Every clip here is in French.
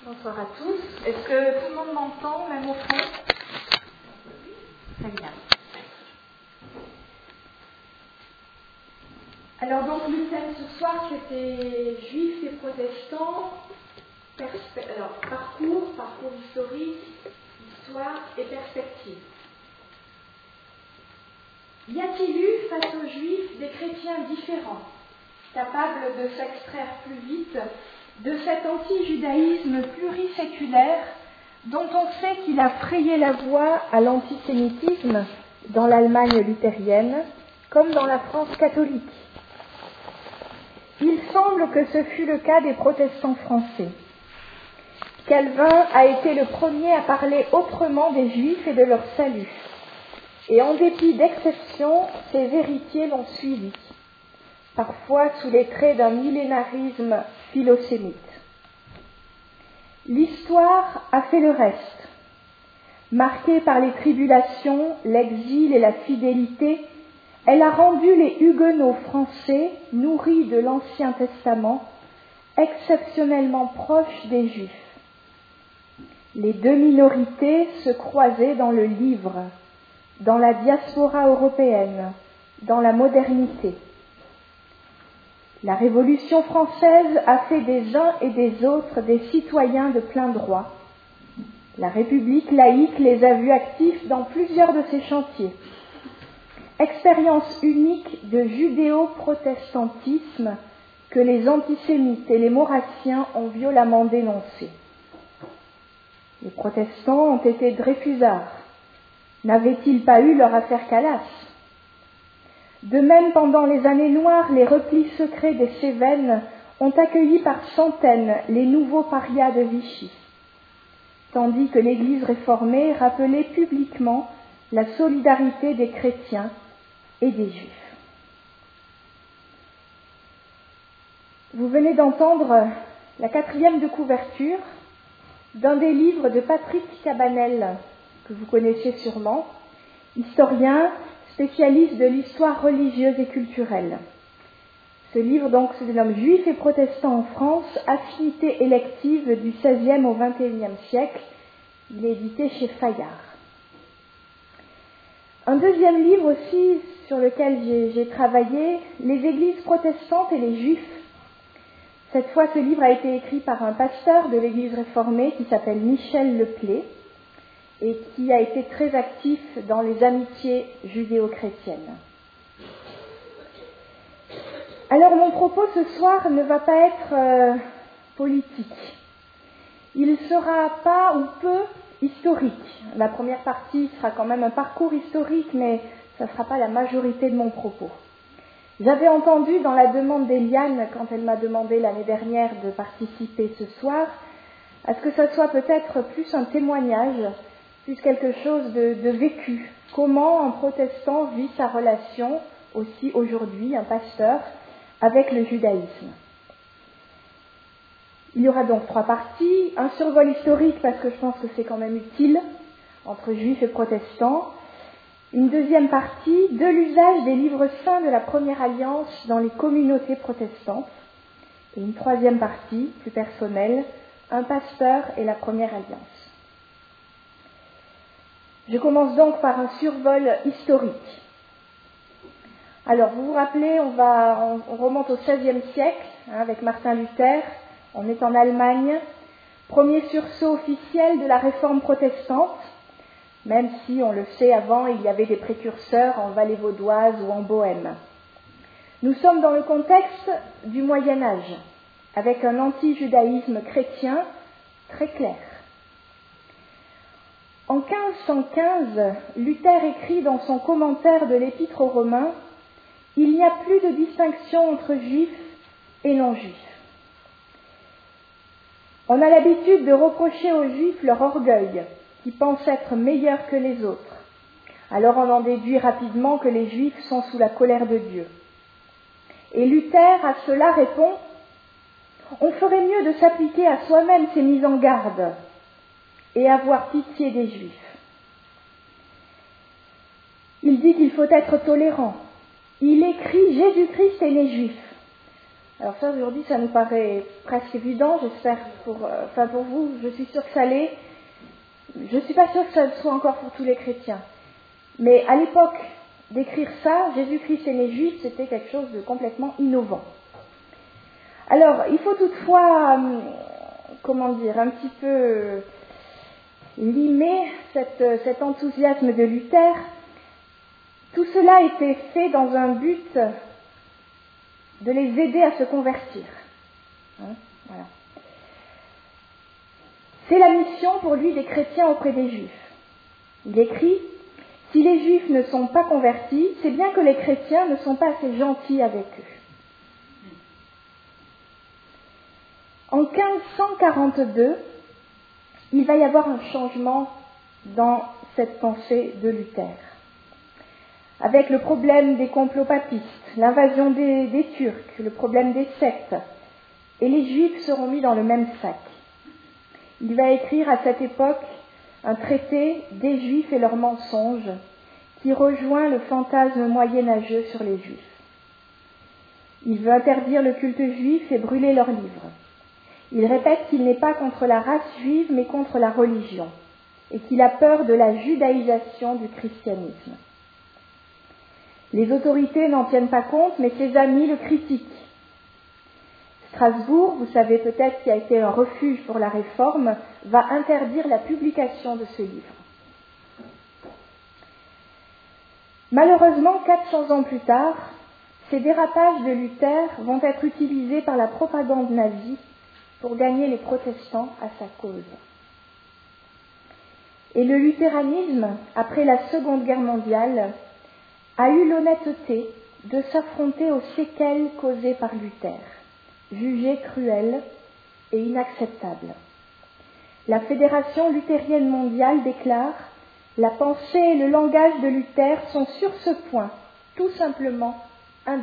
Bonsoir à tous. Est-ce que tout le monde m'entend, même au fond? Très bien. Alors donc le thème ce soir c'était Juifs et protestants, parcours historique, histoire et perspective. Y a-t-il eu face aux Juifs des chrétiens différents, capables de s'extraire plus vite de cet anti-judaïsme pluriséculaire dont on sait qu'il a frayé la voie à l'antisémitisme dans l'Allemagne luthérienne comme dans la France catholique? Il semble que ce fut le cas des protestants français. Calvin a été le premier à parler autrement des Juifs et de leur salut. Et en dépit d'exceptions, ses héritiers l'ont suivi, parfois sous les traits d'un millénarisme philosémite. L'histoire a fait le reste. Marquée par les tribulations, l'exil et la fidélité, elle a rendu les huguenots français, nourris de l'Ancien Testament, exceptionnellement proches des Juifs. Les deux minorités se croisaient dans le livre, dans la diaspora européenne, dans la modernité. La Révolution française a fait des uns et des autres des citoyens de plein droit. La République laïque les a vus actifs dans plusieurs de ses chantiers. Expérience unique de judéo-protestantisme que les antisémites et les maurassiens ont violemment dénoncé. Les protestants ont été dreyfusards. N'avaient-ils pas eu leur affaire Calas? De même, pendant les années noires, les replis secrets des Cévennes ont accueilli par centaines les nouveaux parias de Vichy, tandis que l'Église réformée rappelait publiquement la solidarité des chrétiens et des Juifs. Vous venez d'entendre la 4e de couverture d'un des livres de Patrick Cabanel, que vous connaissez sûrement, historien, spécialiste de l'histoire religieuse et culturelle. Ce livre donc se dénomme Juifs et protestants en France, affinités électives du XVIe au XXIe siècle. Il est édité chez Fayard. Un deuxième livre aussi sur lequel j'ai travaillé, Les Églises protestantes et les Juifs. Cette fois, ce livre a été écrit par un pasteur de l'Église réformée qui s'appelle Michel Leplé et qui a été très actif dans les amitiés judéo-chrétiennes. Alors, mon propos ce soir ne va pas être politique. Il ne sera pas ou peu historique. La première partie sera quand même un parcours historique, mais ça ne sera pas la majorité de mon propos. J'avais entendu dans la demande d'Eliane, quand elle m'a demandé l'année dernière de participer ce soir, à ce que ça soit peut-être plus un témoignage, plus quelque chose de vécu. Comment un protestant vit sa relation, aussi aujourd'hui, un pasteur, avec le judaïsme. Il y aura donc 3 parties, un survol historique parce que je pense que c'est quand même utile, entre juifs et protestants, une deuxième partie de l'usage des livres saints de la Première Alliance dans les communautés protestantes, et une 3e partie, plus personnelle, un pasteur et la Première Alliance. Je commence donc par un survol historique. Alors, vous vous rappelez, on remonte au XVIe siècle, avec Martin Luther. On est en Allemagne, premier sursaut officiel de la réforme protestante, même si, on le sait, avant, il y avait des précurseurs en Vallée vaudoise ou en Bohême. Nous sommes dans le contexte du Moyen-Âge, avec un anti-judaïsme chrétien très clair. En 1515, Luther écrit dans son commentaire de l'Épître aux Romains « Il n'y a plus de distinction entre juifs et non-juifs ». On a l'habitude de reprocher aux Juifs leur orgueil, qui pensent être meilleurs que les autres. Alors on en déduit rapidement que les Juifs sont sous la colère de Dieu. Et Luther à cela répond « On ferait mieux de s'appliquer à soi-même ces mises en garde et avoir pitié des Juifs. » Il dit qu'il faut être tolérant. Il écrit « Jésus-Christ est né juif ». Alors ça, aujourd'hui, ça nous paraît presque évident, j'espère pour vous, je suis sûre que ça l'est. Je ne suis pas sûre que ça le soit encore pour tous les chrétiens. Mais à l'époque d'écrire ça, Jésus-Christ et les Juifs, c'était quelque chose de complètement innovant. Alors, il faut toutefois, un petit peu limer cet enthousiasme de Luther. Tout cela était fait dans un but de les aider à se convertir. Voilà. C'est la mission pour lui des chrétiens auprès des Juifs. Il écrit « Si les Juifs ne sont pas convertis, c'est bien que les chrétiens ne sont pas assez gentils avec eux. » En 1542, il va y avoir un changement dans cette pensée de Luther. Avec le problème des complots papistes, l'invasion des Turcs, le problème des sectes, et les Juifs seront mis dans le même sac. Il va écrire à cette époque un traité des Juifs et leurs mensonges qui rejoint le fantasme moyenâgeux sur les Juifs. Il veut interdire le culte juif et brûler leurs livres. Il répète qu'il n'est pas contre la race juive mais contre la religion et qu'il a peur de la judaïsation du christianisme. Les autorités n'en tiennent pas compte, mais ses amis le critiquent. Strasbourg, vous savez peut-être, qui a été un refuge pour la Réforme, va interdire la publication de ce livre. Malheureusement, 400 ans plus tard, ces dérapages de Luther vont être utilisés par la propagande nazie pour gagner les protestants à sa cause. Et le luthéranisme, après la Seconde Guerre mondiale, a eu l'honnêteté de s'affronter aux séquelles causées par Luther, jugées cruelles et inacceptables. La Fédération luthérienne mondiale déclare « La pensée et le langage de Luther sont sur ce point tout simplement indéfendables ».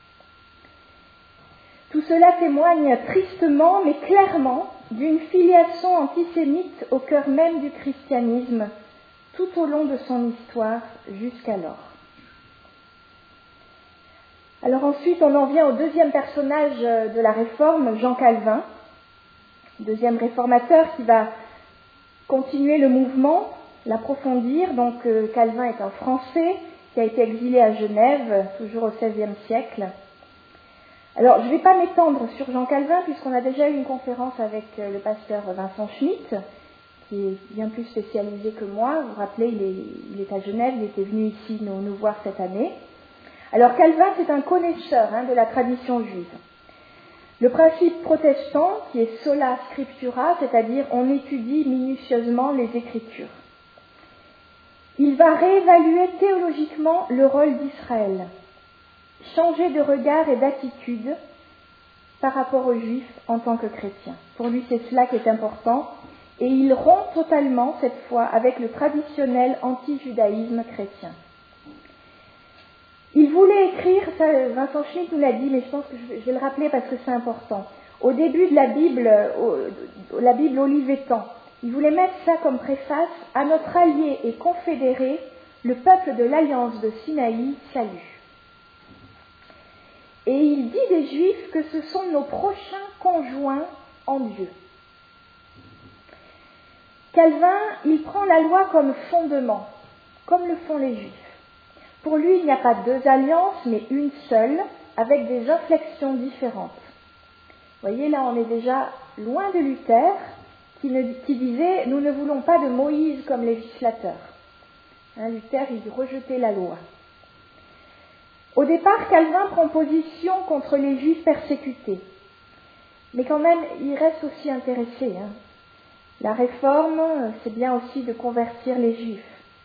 Tout cela témoigne tristement mais clairement d'une filiation antisémite au cœur même du christianisme tout au long de son histoire jusqu'alors. Alors ensuite, on en vient au deuxième personnage de la Réforme, Jean Calvin, deuxième réformateur qui va continuer le mouvement, l'approfondir. Donc Calvin est un Français qui a été exilé à Genève, toujours au XVIe siècle. Alors, je ne vais pas m'étendre sur Jean Calvin, puisqu'on a déjà eu une conférence avec le pasteur Vincent Schmitt, qui est bien plus spécialisé que moi. Vous vous rappelez, il est à Genève, il était venu ici nous voir cette année. Alors, Calvin, c'est un connaisseur de la tradition juive. Le principe protestant, qui est sola scriptura, c'est-à-dire on étudie minutieusement les Écritures. Il va réévaluer théologiquement le rôle d'Israël, changer de regard et d'attitude par rapport aux Juifs en tant que chrétiens. Pour lui, c'est cela qui est important. Et il rompt totalement, cette fois, avec le traditionnel anti-judaïsme chrétien. Il voulait écrire, ça, Vincent Schmitt nous l'a dit, mais je pense que je vais le rappeler parce que c'est important. Au début de la Bible Olivetan, il voulait mettre ça comme préface « À notre allié et confédéré, le peuple de l'alliance de Sinaï salue ». Et il dit des Juifs que ce sont nos prochains conjoints en Dieu. Calvin, il prend la loi comme fondement, comme le font les Juifs. Pour lui, il n'y a pas deux alliances, mais une seule, avec des inflexions différentes. Vous voyez, là, on est déjà loin de Luther, qui disait « Nous ne voulons pas de Moïse comme législateur ». Luther, il rejetait la loi. Au départ, Calvin prend position contre les Juifs persécutés. Mais quand même, il reste aussi intéressé. La réforme, c'est bien aussi de convertir les Juifs.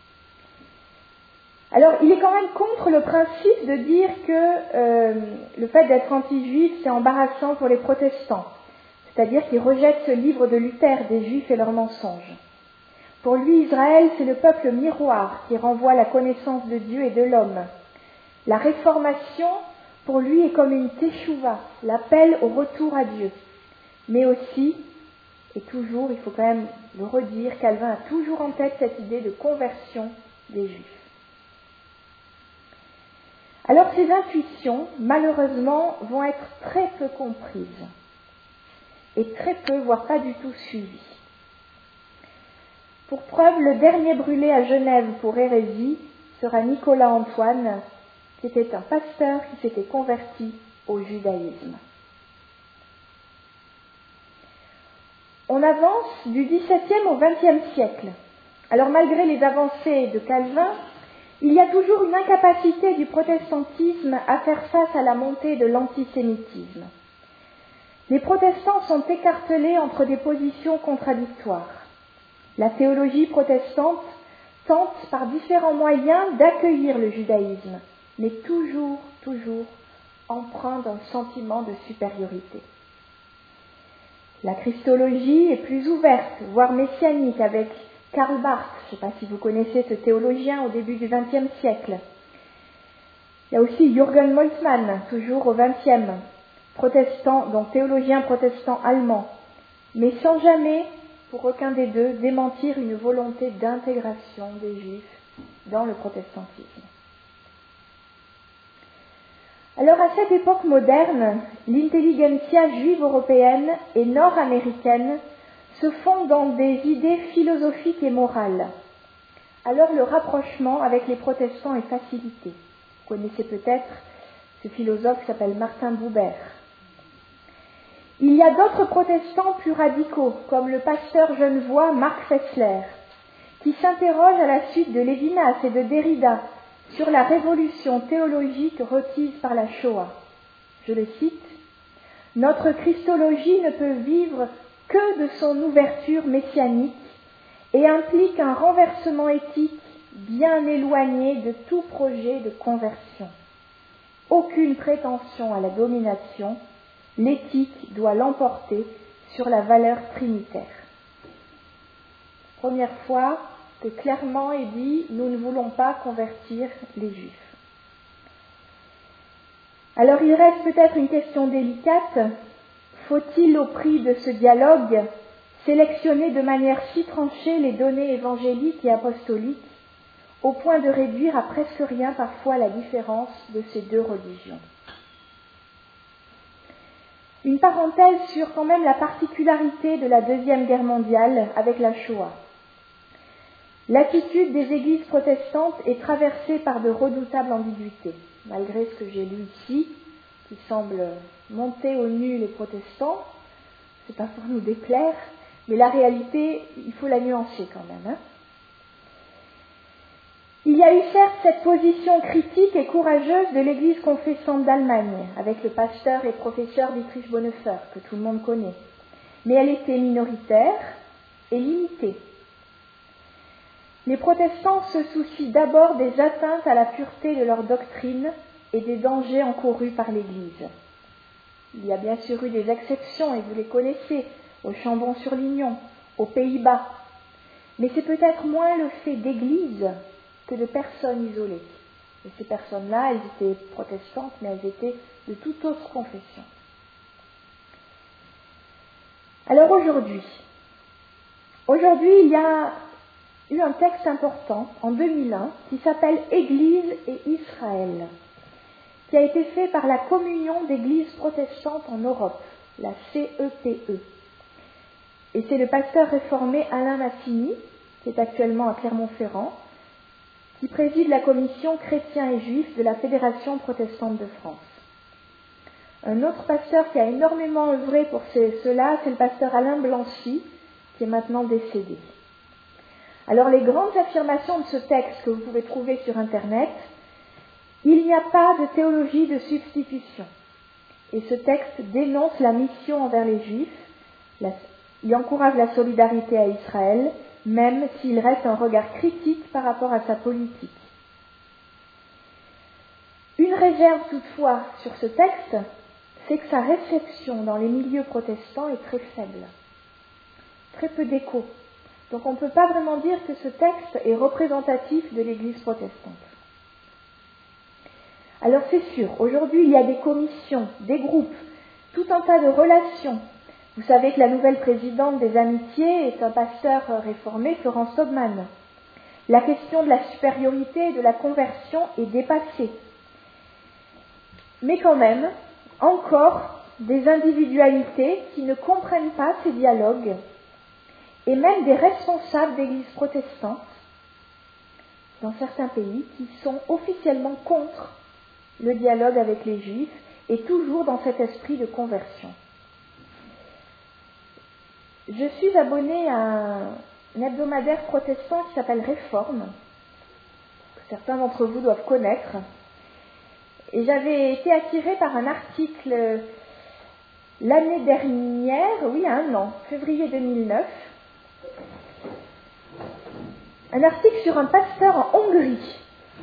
Alors, il est quand même contre le principe de dire que le fait d'être anti-juif, c'est embarrassant pour les protestants. C'est-à-dire qu'il rejette ce livre de Luther, des Juifs et leurs mensonges. Pour lui, Israël, c'est le peuple miroir qui renvoie la connaissance de Dieu et de l'homme. La réformation, pour lui, est comme une teshuva, l'appel au retour à Dieu. Mais aussi, et toujours, il faut quand même le redire, Calvin a toujours en tête cette idée de conversion des Juifs. Alors ces intuitions, malheureusement, vont être très peu comprises et très peu, voire pas du tout suivies. Pour preuve, le dernier brûlé à Genève pour hérésie sera Nicolas Antoine, qui était un pasteur qui s'était converti au judaïsme. On avance du XVIIe au XXe siècle. Alors malgré les avancées de Calvin, il y a toujours une incapacité du protestantisme à faire face à la montée de l'antisémitisme. Les protestants sont écartelés entre des positions contradictoires. La théologie protestante tente par différents moyens d'accueillir le judaïsme, mais toujours empreint d'un sentiment de supériorité. La christologie est plus ouverte, voire messianique, avec Karl Barth, je ne sais pas si vous connaissez ce théologien au début du XXe siècle. Il y a aussi Jürgen Moltmann, toujours au XXe, protestant, donc théologien protestant allemand, mais sans jamais, pour aucun des deux, démentir une volonté d'intégration des Juifs dans le protestantisme. Alors à cette époque moderne, l'intelligentsia juive européenne et nord-américaine se fond dans des idées philosophiques et morales. Alors le rapprochement avec les protestants est facilité. Vous connaissez peut-être ce philosophe qui s'appelle Martin Buber. Il y a d'autres protestants plus radicaux, comme le pasteur genevois Marc Fessler, qui s'interroge à la suite de Lévinas et de Derrida sur la révolution théologique requise par la Shoah. Je le cite, « Notre christologie ne peut vivre que de son ouverture messianique et implique un renversement éthique bien éloigné de tout projet de conversion. Aucune prétention à la domination, l'éthique doit l'emporter sur la valeur trinitaire. » Première fois que clairement est dit « Nous ne voulons pas convertir les Juifs ». Alors il reste peut-être une question délicate. Faut-il, au prix de ce dialogue, sélectionner de manière si tranchée les données évangéliques et apostoliques, au point de réduire à presque rien parfois la différence de ces deux religions ? Une parenthèse sur quand même la particularité de la Deuxième Guerre mondiale avec la Shoah. L'attitude des églises protestantes est traversée par de redoutables ambiguïtés, malgré ce que j'ai lu ici, qui semble monter au nu les protestants. C'est pas pour nous déplaire, mais la réalité, il faut la nuancer quand même. Il y a eu certes cette position critique et courageuse de l'Église confessante d'Allemagne, avec le pasteur et professeur Dietrich Bonhoeffer, que tout le monde connaît. Mais elle était minoritaire et limitée. Les protestants se soucient d'abord des atteintes à la pureté de leur doctrine et des dangers encourus par l'Église. Il y a bien sûr eu des exceptions, et vous les connaissez, au Chambon-sur-Lignon, aux Pays-Bas. Mais c'est peut-être moins le fait d'églises que de personnes isolées. Et ces personnes-là, elles étaient protestantes, mais elles étaient de toute autre confession. Alors aujourd'hui, il y a eu un texte important, en 2001, qui s'appelle « Église et Israël », qui a été fait par la Communion d'églises protestantes en Europe, la CEPE. Et c'est le pasteur réformé Alain Massini, qui est actuellement à Clermont-Ferrand, qui préside la commission chrétiens et juifs de la Fédération protestante de France. Un autre pasteur qui a énormément œuvré pour cela, c'est le pasteur Alain Blanchy, qui est maintenant décédé. Alors les grandes affirmations de ce texte que vous pouvez trouver sur Internet, il n'y a pas de théologie de substitution. Et ce texte dénonce la mission envers les Juifs, il encourage la solidarité à Israël, même s'il reste un regard critique par rapport à sa politique. Une réserve toutefois sur ce texte, c'est que sa réception dans les milieux protestants est très faible, très peu d'écho. Donc on ne peut pas vraiment dire que ce texte est représentatif de l'Église protestante. Alors c'est sûr, aujourd'hui il y a des commissions, des groupes, tout un tas de relations. Vous savez que la nouvelle présidente des Amitiés est un pasteur réformé, Florence Taubman. La question de la supériorité et de la conversion est dépassée. mais quand même, encore des individualités qui ne comprennent pas ces dialogues, et même des responsables d'églises protestantes dans certains pays qui sont officiellement contre le dialogue avec les Juifs et toujours dans cet esprit de conversion. Je suis abonnée à un hebdomadaire protestant qui s'appelle Réforme, que certains d'entre vous doivent connaître, et j'avais été attirée par un article l'année dernière, oui, il y a un an, février 2009, un article sur un pasteur en Hongrie.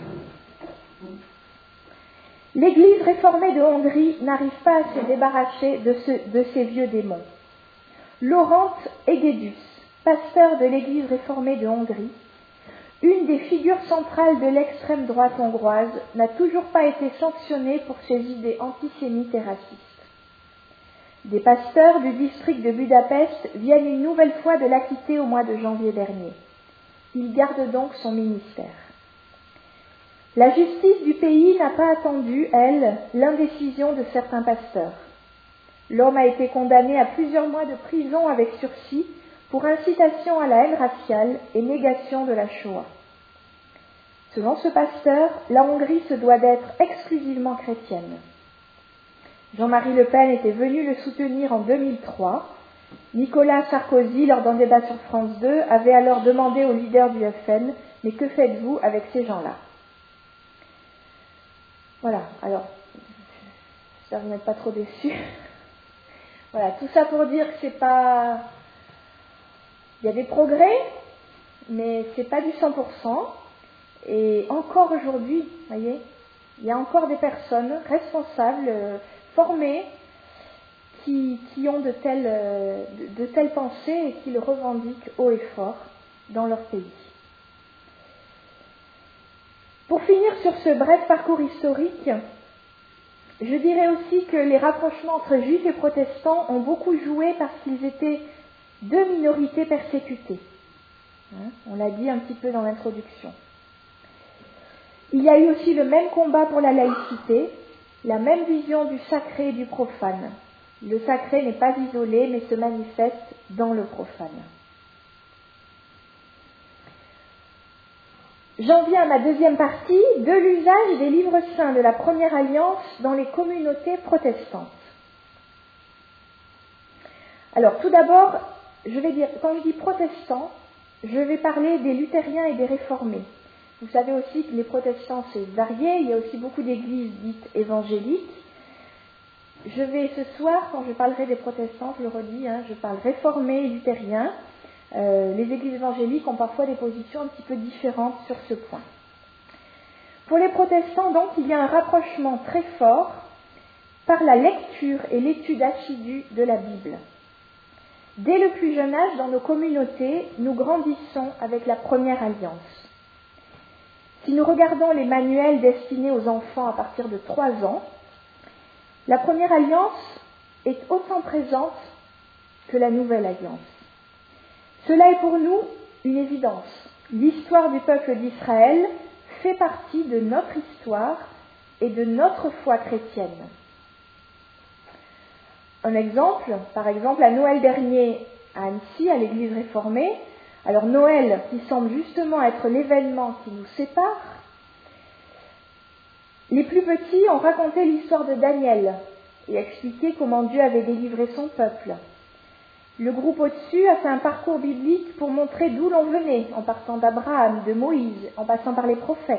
L'Église réformée de Hongrie n'arrive pas à se débarrasser de ces vieux démons. Laurent Egedus, pasteur de l'Église réformée de Hongrie, une des figures centrales de l'extrême droite hongroise, n'a toujours pas été sanctionnée pour ses idées antisémites et racistes. Des pasteurs du district de Budapest viennent une nouvelle fois de l'acquitter au mois de janvier dernier. Il garde donc son ministère. La justice du pays n'a pas attendu, elle, l'indécision de certains pasteurs. L'homme a été condamné à plusieurs mois de prison avec sursis pour incitation à la haine raciale et négation de la Shoah. Selon ce pasteur, la Hongrie se doit d'être exclusivement chrétienne. Jean-Marie Le Pen était venu le soutenir en 2003. Nicolas Sarkozy, lors d'un débat sur France 2, avait alors demandé au leader du FN « Mais que faites-vous avec ces gens-là » Voilà, alors, j'espère que vous n'êtes pas trop déçus. Voilà, tout ça pour dire que c'est pas... Il y a des progrès, mais c'est pas du 100%. Et encore aujourd'hui, vous voyez, il y a encore des personnes responsables, formées, qui ont de telles pensées et qui le revendiquent haut et fort dans leur pays. Pour finir sur ce bref parcours historique, je dirais aussi que les rapprochements entre juifs et protestants ont beaucoup joué parce qu'ils étaient deux minorités persécutées. On l'a dit un petit peu dans l'introduction. Il y a eu aussi le même combat pour la laïcité, la même vision du sacré et du profane. Le sacré n'est pas isolé, mais se manifeste dans le profane. J'en viens à ma deuxième partie, de l'usage des livres saints de la Première Alliance dans les communautés protestantes. Alors, tout d'abord, je vais dire, quand je dis protestants, je vais parler des luthériens et des réformés. Vous savez aussi que les protestants, c'est varié, il y a aussi beaucoup d'églises dites évangéliques. Je vais ce soir, quand je parlerai des protestants, je le redis, je parle réformés et luthériens. Les églises évangéliques ont parfois des positions un petit peu différentes sur ce point. Pour les protestants, donc, il y a un rapprochement très fort par la lecture et l'étude assidue de la Bible. Dès le plus jeune âge, dans nos communautés, nous grandissons avec la Première Alliance. Si nous regardons les manuels destinés aux enfants à partir de 3 ans, la Première Alliance est autant présente que la Nouvelle Alliance. Cela est pour nous une évidence. L'histoire du peuple d'Israël fait partie de notre histoire et de notre foi chrétienne. Un exemple, par exemple, à Noël dernier à Annecy, à l'église réformée, alors Noël qui semble justement être l'événement qui nous sépare, les plus petits ont raconté l'histoire de Daniel et expliqué comment Dieu avait délivré son peuple. Le groupe au-dessus a fait un parcours biblique pour montrer d'où l'on venait, en partant d'Abraham, de Moïse, en passant par les prophètes.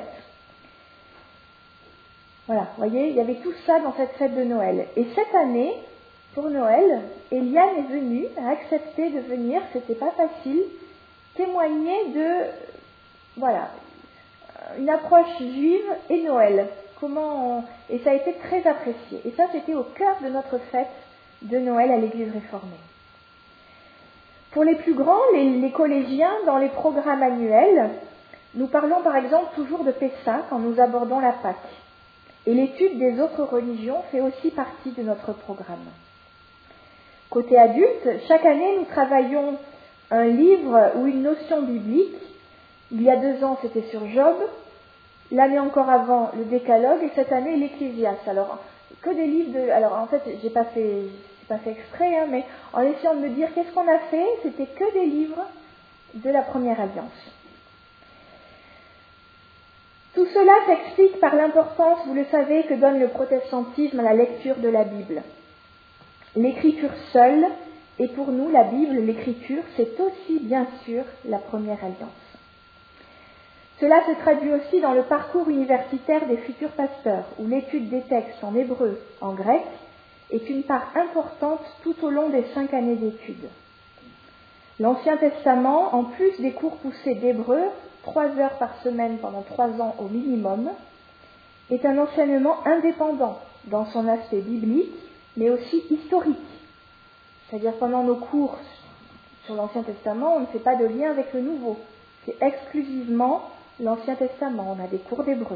Voilà, vous voyez, il y avait tout ça dans cette fête de Noël. Et cette année, pour Noël, Eliane est venue, a accepté de venir, c'était pas facile, témoigner de, voilà, une approche juive et Noël. Et ça a été très apprécié. Et ça, c'était au cœur de notre fête de Noël à l'église réformée. Pour les plus grands, les collégiens, dans les programmes annuels, nous parlons par exemple toujours de Pessah quand nous abordons la Pâque. Et l'étude des autres religions fait aussi partie de notre programme. Côté adulte, chaque année, nous travaillons un livre ou une notion biblique. Il y a 2 ans, c'était sur Job. L'année encore avant, le Décalogue. Et cette année, l'Ecclésiaste. Alors, que des livres de... Alors en fait, j'ai pas fait exprès, hein, mais en essayant de me dire qu'est-ce qu'on a fait, c'était que des livres de la Première Alliance. Tout cela s'explique par l'importance, vous le savez, que donne le protestantisme à la lecture de la Bible. L'écriture seule, et pour nous, la Bible, l'écriture, c'est aussi bien sûr la Première Alliance. Cela se traduit aussi dans le parcours universitaire des futurs pasteurs, où l'étude des textes en hébreu, en grec, est une part importante tout au long des 5 années d'études. L'Ancien Testament, en plus des cours poussés d'hébreu, 3 heures par semaine pendant 3 ans au minimum, est un enseignement indépendant dans son aspect biblique, mais aussi historique. C'est-à-dire pendant nos cours sur l'Ancien Testament, on ne fait pas de lien avec le Nouveau. C'est exclusivement l'Ancien Testament, on a des cours d'hébreu.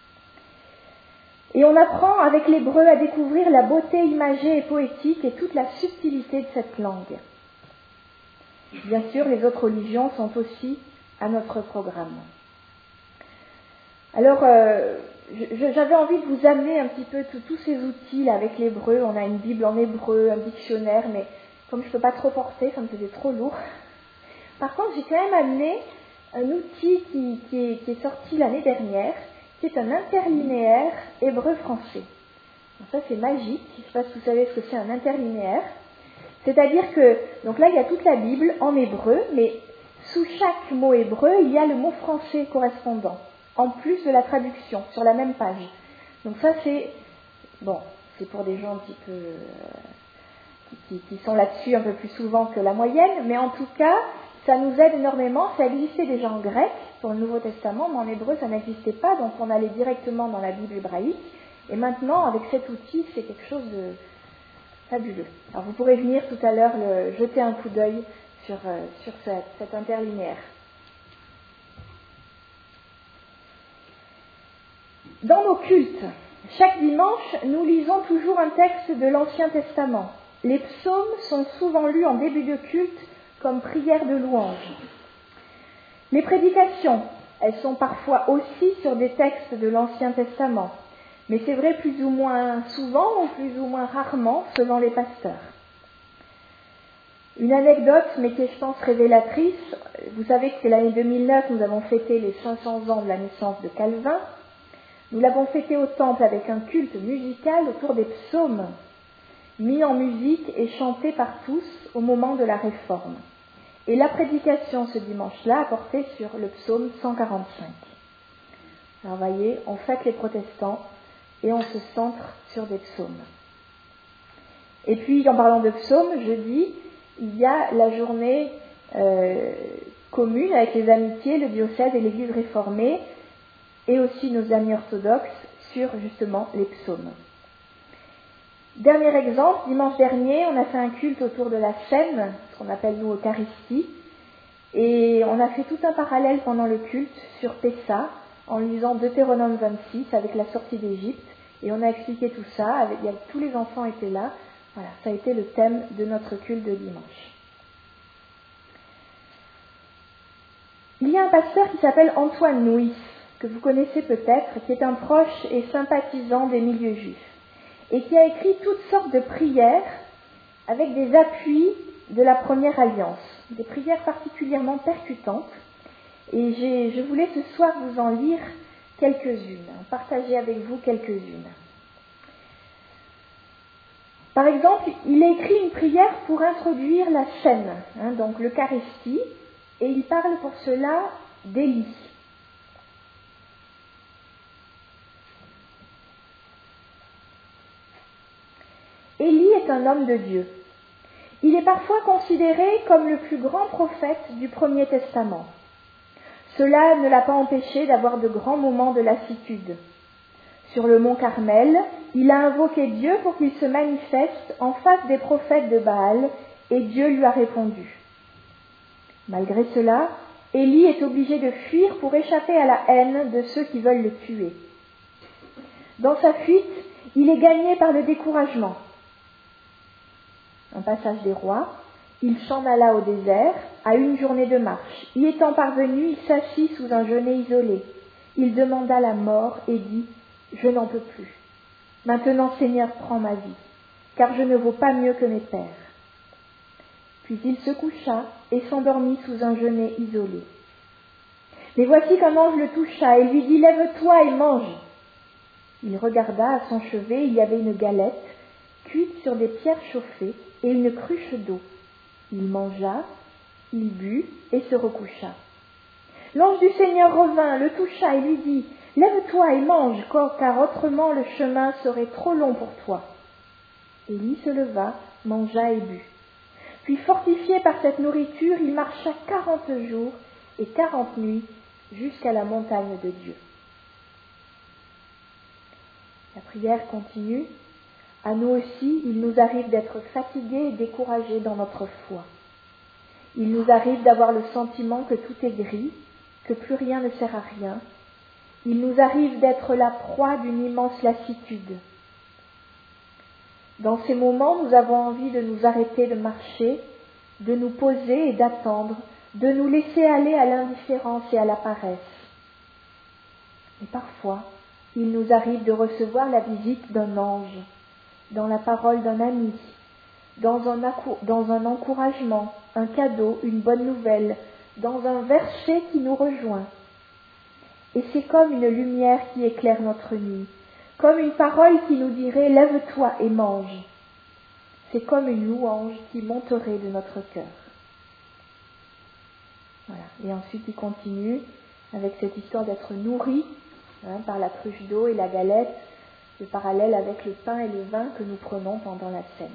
Et on apprend avec l'hébreu à découvrir la beauté imagée et poétique et toute la subtilité de cette langue. Bien sûr, les autres religions sont aussi à notre programme. Alors, j'avais envie de vous amener un petit peu tous ces outils là, avec l'hébreu. On a une Bible en hébreu, un dictionnaire, mais comme je ne peux pas trop porter, ça me faisait trop lourd. Par contre, j'ai quand même amené un outil qui est sorti l'année dernière, qui est un interlinéaire hébreu-français. Ça, c'est magique. Je ne sais pas si vous savez ce que c'est un interlinéaire. C'est-à-dire que, donc là, il y a toute la Bible en hébreu, mais sous chaque mot hébreu, il y a le mot français correspondant, en plus de la traduction, sur la même page. Donc ça, c'est pour des gens un petit peu qui sont là-dessus un peu plus souvent que la moyenne, mais en tout cas, ça nous aide énormément. Ça existait déjà en grec pour le Nouveau Testament, mais en hébreu, ça n'existait pas, donc on allait directement dans la Bible hébraïque. Et maintenant, avec cet outil, c'est quelque chose de fabuleux. Alors vous pourrez venir tout à l'heure jeter un coup d'œil sur cet interlinéaire. Dans nos cultes, chaque dimanche, nous lisons toujours un texte de l'Ancien Testament. Les psaumes sont souvent lus en début de culte comme prière de louange. Les prédications, elles sont parfois aussi sur des textes de l'Ancien Testament, mais c'est vrai plus ou moins souvent ou plus ou moins rarement selon les pasteurs. Une anecdote, mais qui est, je pense, révélatrice. Vous savez que l'année 2009, nous avons fêté les 500 ans de la naissance de Calvin. Nous l'avons fêté au temple avec un culte musical autour des psaumes, mis en musique et chantés par tous au moment de la Réforme. Et la prédication ce dimanche-là a porté sur le psaume 145. Alors, vous voyez, on fête les protestants et on se centre sur des psaumes. Et puis, en parlant de psaumes, jeudi, il y a la journée commune avec les amitiés, le diocèse et l'Église réformée, et aussi nos amis orthodoxes, sur justement les psaumes. Dernier exemple, dimanche dernier, on a fait un culte autour de la scène, ce qu'on appelle nous Eucharistie, et on a fait tout un parallèle pendant le culte sur Pessa, en lisant Deutéronome 26 avec la sortie d'Égypte, et on a expliqué tout ça, tous les enfants étaient là. Voilà, ça a été le thème de notre culte de dimanche. Il y a un pasteur qui s'appelle Antoine Nuis, que vous connaissez peut-être, qui est un proche et sympathisant des milieux juifs, et qui a écrit toutes sortes de prières avec des appuis de la Première Alliance, des prières particulièrement percutantes, et je voulais ce soir vous en lire quelques-unes, partager avec vous quelques-unes. Par exemple, il a écrit une prière pour introduire la scène, donc l'Eucharistie, et il parle pour cela d'Élie. Élie est un homme de Dieu. Il est parfois considéré comme le plus grand prophète du Premier Testament. Cela ne l'a pas empêché d'avoir de grands moments de lassitude. Sur le mont Carmel, il a invoqué Dieu pour qu'il se manifeste en face des prophètes de Baal, et Dieu lui a répondu. Malgré cela, Élie est obligé de fuir pour échapper à la haine de ceux qui veulent le tuer. Dans sa fuite, il est gagné par le découragement. Un passage des rois, il s'en alla au désert, à une journée de marche. Y étant parvenu, il s'assit sous un genêt isolé. Il demanda la mort et dit « Je n'en peux plus ». Maintenant, Seigneur, prends ma vie, car je ne vaux pas mieux que mes pères. » Puis il se coucha et s'endormit sous un genêt isolé. Mais voici qu'un ange le toucha et lui dit « Lève-toi et mange !» Il regarda à son chevet, il y avait une galette cuite sur des pierres chauffées et une cruche d'eau. Il mangea, il but et se recoucha. L'ange du Seigneur revint, le toucha et lui dit « Lève-toi et mange, car autrement le chemin serait trop long pour toi. » Élie se leva, mangea et but. Puis fortifié par cette nourriture, il marcha 40 jours et 40 nuits jusqu'à la montagne de Dieu. La prière continue. À nous aussi, il nous arrive d'être fatigués et découragés dans notre foi. Il nous arrive d'avoir le sentiment que tout est gris, que plus rien ne sert à rien. Il nous arrive d'être la proie d'une immense lassitude. Dans ces moments, nous avons envie de nous arrêter de marcher, de nous poser et d'attendre, de nous laisser aller à l'indifférence et à la paresse. Et parfois, il nous arrive de recevoir la visite d'un ange, dans la parole d'un ami, dans un encouragement, un cadeau, une bonne nouvelle, dans un verset qui nous rejoint. Et c'est comme une lumière qui éclaire notre nuit, comme une parole qui nous dirait « Lève-toi et mange ». C'est comme une louange qui monterait de notre cœur. Voilà. Et ensuite, il continue avec cette histoire d'être nourri par la cruche d'eau et la galette, le parallèle avec le pain et le vin que nous prenons pendant la scène.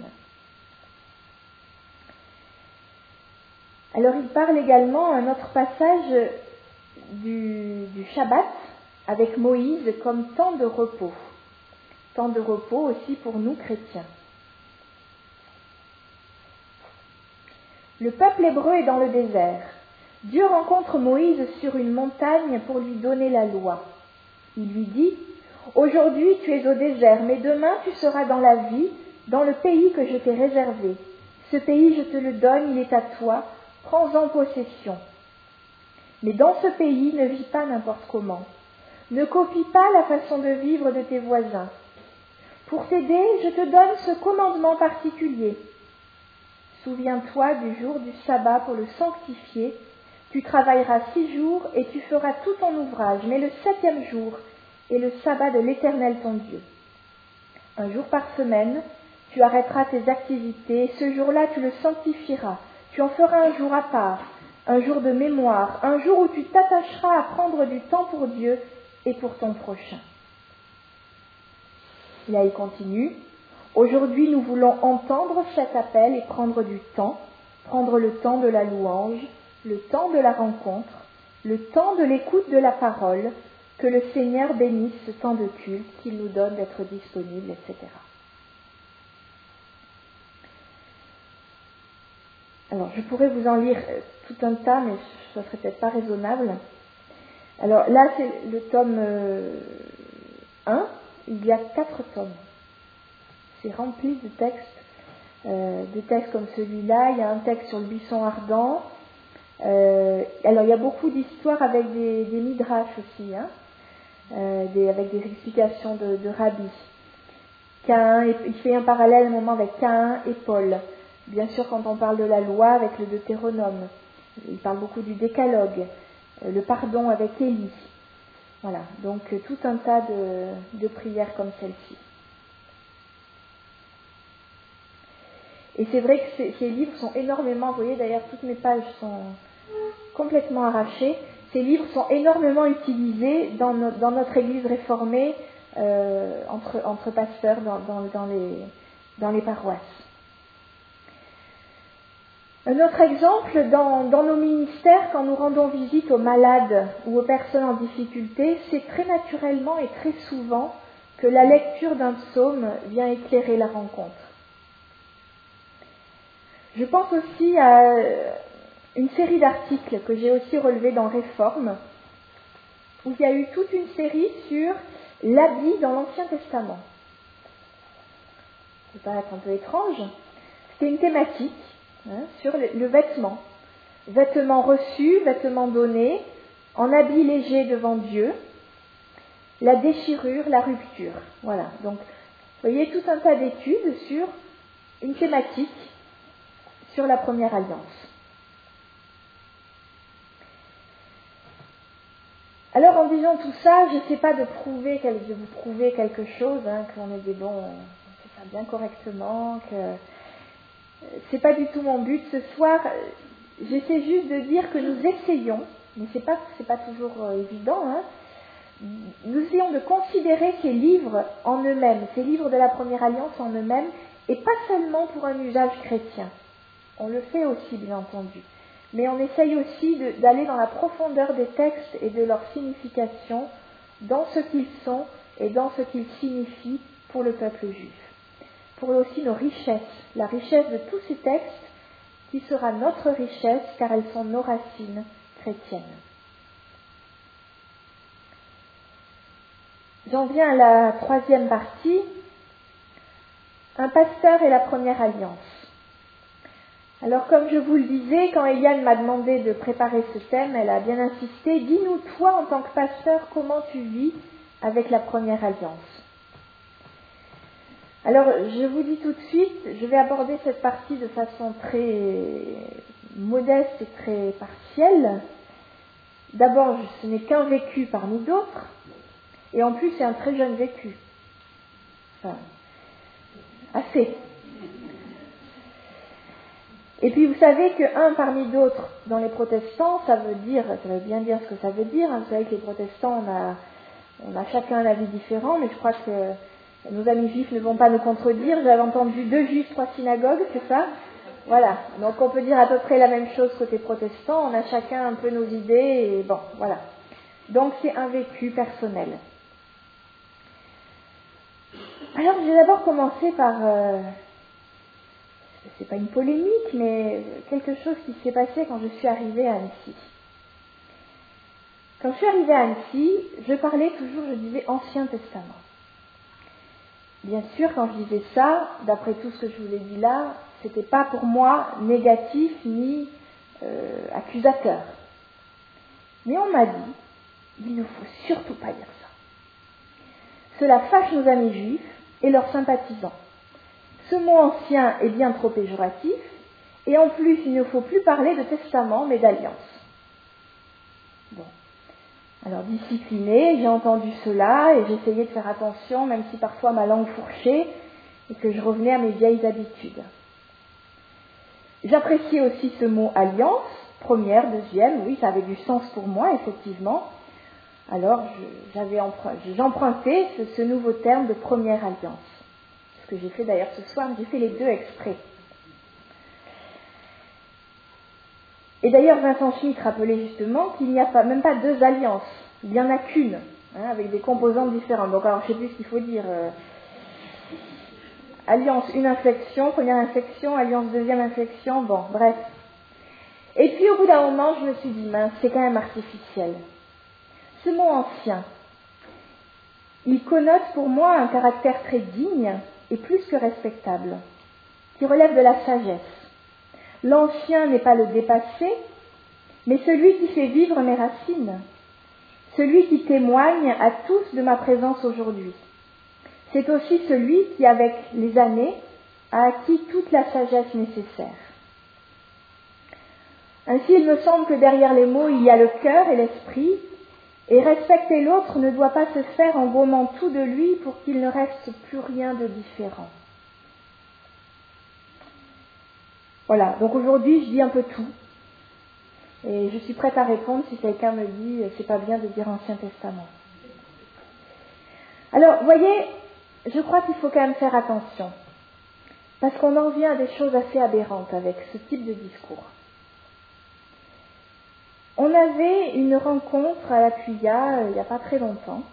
Alors, il parle également un autre passage du Shabbat avec Moïse comme temps de repos. Temps de repos aussi pour nous chrétiens. Le peuple hébreu est dans le désert. Dieu rencontre Moïse sur une montagne pour lui donner la loi. Il lui dit « Aujourd'hui tu es au désert, mais demain tu seras dans la vie, dans le pays que je t'ai réservé. Ce pays je te le donne, il est à toi, prends-en possession. Mais dans ce pays, ne vis pas n'importe comment. Ne copie pas la façon de vivre de tes voisins. Pour t'aider, je te donne ce commandement particulier. Souviens-toi du jour du sabbat pour le sanctifier. Tu travailleras 6 jours et tu feras tout ton ouvrage, mais le 7e jour est le sabbat de l'Éternel ton Dieu. Un jour par semaine, tu arrêteras tes activités et ce jour-là tu le sanctifieras. Tu en feras un jour à part, un jour de mémoire, un jour où tu t'attacheras à prendre du temps pour Dieu et pour ton prochain. Et là il continue. Aujourd'hui, nous voulons entendre cet appel et prendre du temps, prendre le temps de la louange, le temps de la rencontre, le temps de l'écoute de la parole, que le Seigneur bénisse ce temps de culte qu'il nous donne d'être disponible, etc. Alors, je pourrais vous en lire tout un tas, mais ça ne serait peut-être pas raisonnable. Alors là, c'est le tome 1, il y a 4 tomes. C'est rempli de textes comme celui-là. Il y a un texte sur le buisson ardent. Alors il y a beaucoup d'histoires avec des midrash aussi, avec des explications de Rabbi. Il fait un parallèle à un moment avec Caïn et Paul. Bien sûr, quand on parle de la loi avec le Deutéronome, il parle beaucoup du décalogue, le pardon avec Élie. Voilà, donc tout un tas de prières comme celle-ci. Et c'est vrai que ces livres sont énormément, vous voyez d'ailleurs toutes mes pages sont complètement arrachées, ces livres sont énormément utilisés dans notre église réformée, entre pasteurs dans les paroisses. Un autre exemple, dans nos ministères, quand nous rendons visite aux malades ou aux personnes en difficulté, c'est très naturellement et très souvent que la lecture d'un psaume vient éclairer la rencontre. Je pense aussi à une série d'articles que j'ai aussi relevés dans Réforme, où il y a eu toute une série sur l'habit dans l'Ancien Testament. Ça peut paraître un peu étrange. C'était une thématique sur le vêtement. Vêtements reçus, vêtements donnés, en habit léger devant Dieu, la déchirure, la rupture. Voilà, donc voyez, tout un tas d'études sur une thématique, sur la première alliance. Alors, en disant tout ça, je ne sais pas de vous prouver quelque chose, qu'on est des bons, on fait ça bien correctement, que c'est pas du tout mon but ce soir. J'essaie juste de dire que nous essayons, mais c'est pas toujours évident, nous essayons de considérer ces livres en eux-mêmes, ces livres de la première alliance en eux-mêmes, et pas seulement pour un usage chrétien. On le fait aussi, bien entendu. Mais on essaye aussi d'aller dans la profondeur des textes et de leur signification, dans ce qu'ils sont et dans ce qu'ils signifient pour le peuple juif. Pour aussi nos richesses, la richesse de tous ces textes qui sera notre richesse car elles sont nos racines chrétiennes. J'en viens à la troisième partie, un pasteur et la première alliance. Alors, comme je vous le disais, quand Eliane m'a demandé de préparer ce thème, elle a bien insisté. Dis-nous, toi, en tant que pasteur, comment tu vis avec la première alliance? Alors, je vous dis tout de suite, je vais aborder cette partie de façon très modeste et très partielle. D'abord, ce n'est qu'un vécu parmi d'autres, et en plus, c'est un très jeune vécu. Enfin, assez. Et puis vous savez qu'un parmi d'autres dans les protestants, ça veut bien dire ce que ça veut dire. Vous savez que les protestants, on a chacun un avis différent, mais je crois que nos amis juifs ne vont pas nous contredire. J'avais entendu 2 juifs, 3 synagogues, c'est ça? Voilà. Donc on peut dire à peu près la même chose côté protestant. On a chacun un peu nos idées, et bon, voilà. Donc c'est un vécu personnel. Alors je vais d'abord commencer par... c'est pas une polémique, mais quelque chose qui s'est passé quand je suis arrivée à Annecy. Quand je suis arrivée à Annecy, je parlais toujours, je disais Ancien Testament. Bien sûr, quand je disais ça, d'après tout ce que je vous ai dit là, c'était pas pour moi négatif ni accusateur. Mais on m'a dit, il ne faut surtout pas dire ça. Cela fâche nos amis juifs et leurs sympathisants. Ce mot ancien est bien trop péjoratif, et en plus, il ne faut plus parler de testament, mais d'alliance. Bon. Alors, disciplinée, j'ai entendu cela, et j'essayais de faire attention, même si parfois ma langue fourchait, et que je revenais à mes vieilles habitudes. J'appréciais aussi ce mot alliance, première, deuxième, oui, ça avait du sens pour moi, effectivement. Alors, j'empruntais ce nouveau terme de première alliance. Que j'ai fait d'ailleurs ce soir, j'ai fait les 2 exprès. Et d'ailleurs, Vincent Schmitt rappelait justement qu'il n'y a même pas 2 alliances, il n'y en a qu'une, avec des composantes différentes. Donc, alors, je ne sais plus ce qu'il faut dire. Alliance, une inflexion, première inflexion, alliance, deuxième inflexion, bon, bref. Et puis, au bout d'un moment, je me suis dit, mince, c'est quand même artificiel. Ce mot ancien, il connote pour moi un caractère très digne, et plus que respectable, qui relève de la sagesse. L'ancien n'est pas le dépassé, mais celui qui fait vivre mes racines, celui qui témoigne à tous de ma présence aujourd'hui. C'est aussi celui qui, avec les années, a acquis toute la sagesse nécessaire. Ainsi, il me semble que derrière les mots, il y a le cœur et l'esprit, et respecter l'autre ne doit pas se faire en gommant tout de lui pour qu'il ne reste plus rien de différent. Voilà, donc aujourd'hui je dis un peu tout. Et je suis prête à répondre si quelqu'un me dit c'est pas bien de dire Ancien Testament. Alors, vous voyez, je crois qu'il faut quand même faire attention. Parce qu'on en vient à des choses assez aberrantes avec ce type de discours. On avait une rencontre à la Puya il n'y a pas très longtemps.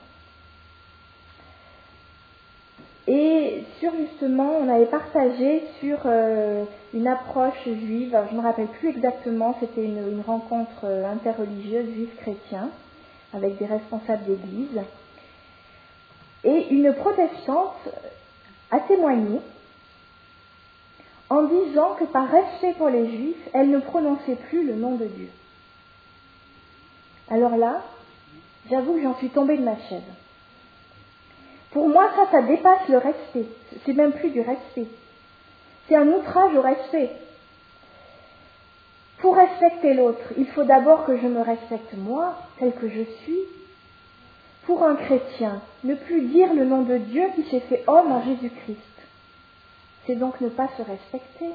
Et justement, on avait partagé sur une approche juive. Alors, je ne me rappelle plus exactement, c'était une rencontre interreligieuse juif-chrétien avec des responsables d'église. Et une protestante a témoigné en disant que par respect pour les juifs, elle ne prononçait plus le nom de Dieu. Alors là, j'avoue que j'en suis tombée de ma chaise. Pour moi, ça dépasse le respect. C'est même plus du respect. C'est un outrage au respect. Pour respecter l'autre, il faut d'abord que je me respecte moi, tel que je suis. Pour un chrétien, ne plus dire le nom de Dieu qui s'est fait homme en Jésus-Christ, c'est donc ne pas se respecter.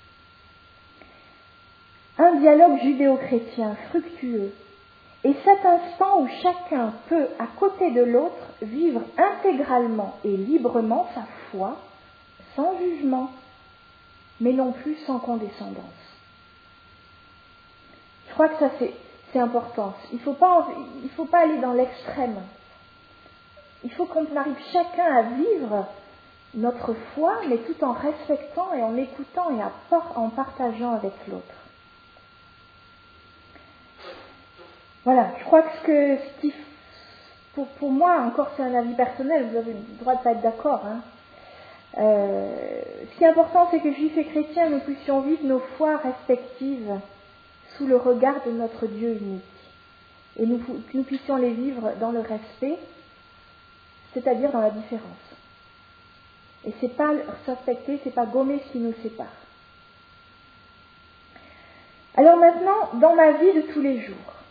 Un dialogue judéo-chrétien fructueux est cet instant où chacun peut, à côté de l'autre, vivre intégralement et librement sa foi, sans jugement, mais non plus sans condescendance. Je crois que ça c'est important. Il faut pas aller dans l'extrême. Il faut qu'on arrive chacun à vivre notre foi, mais tout en respectant et en écoutant et en partageant avec l'autre. Voilà, je crois que pour moi, encore c'est un avis personnel, vous avez le droit de ne pas être d'accord. Ce qui est important, c'est que juifs et chrétiens, nous puissions vivre nos foi respectives sous le regard de notre Dieu unique. Et que nous puissions les vivre dans le respect, c'est-à-dire dans la différence. Et c'est pas respecter, c'est pas gommer ce qui nous sépare. Alors maintenant, dans ma vie de tous les jours,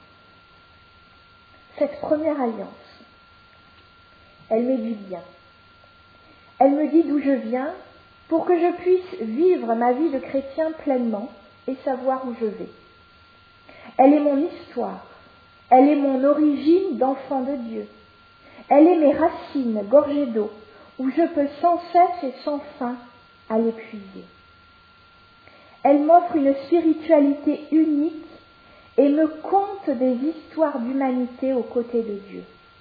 cette première alliance, elle m'est du bien. Elle me dit d'où je viens pour que je puisse vivre ma vie de chrétien pleinement et savoir où je vais. Elle est mon histoire. Elle est mon origine d'enfant de Dieu. Elle est mes racines gorgées d'eau, où je peux sans cesse et sans fin aller puiser. Elle m'offre une spiritualité unique et me conte des histoires d'humanité aux côtés de Dieu.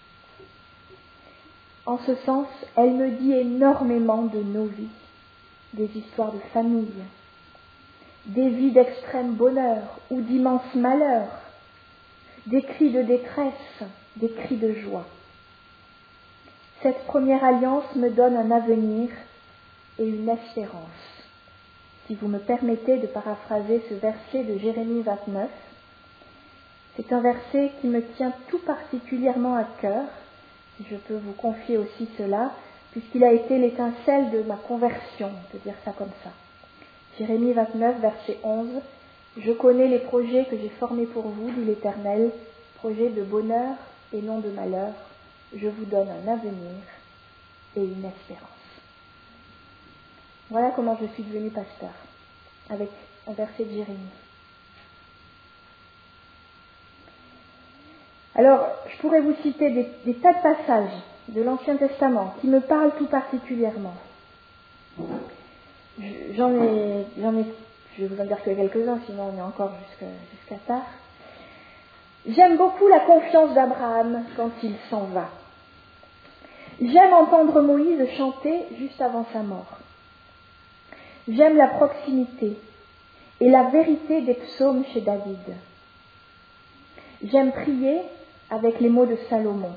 En ce sens, elle me dit énormément de nos vies, des histoires de famille, des vies d'extrême bonheur ou d'immense malheur, des cris de détresse, des cris de joie. Cette première alliance me donne un avenir et une espérance. Si vous me permettez de paraphraser ce verset de Jérémie 29, c'est un verset qui me tient tout particulièrement à cœur, si je peux vous confier aussi cela, puisqu'il a été l'étincelle de ma conversion, on peut dire ça comme ça. Jérémie 29, verset 11, « Je connais les projets que j'ai formés pour vous, dit l'Éternel, projets de bonheur et non de malheur. Je vous donne un avenir et une espérance. » Voilà comment je suis devenue pasteur, avec un verset de Jérémie. Alors, je pourrais vous citer des tas de passages de l'Ancien Testament qui me parlent tout particulièrement. J'en ai, je vais vous en dire que quelques-uns, sinon on est encore jusqu'à tard. J'aime beaucoup la confiance d'Abraham quand il s'en va. J'aime entendre Moïse chanter juste avant sa mort. J'aime la proximité et la vérité des psaumes chez David. J'aime prier avec les mots de Salomon.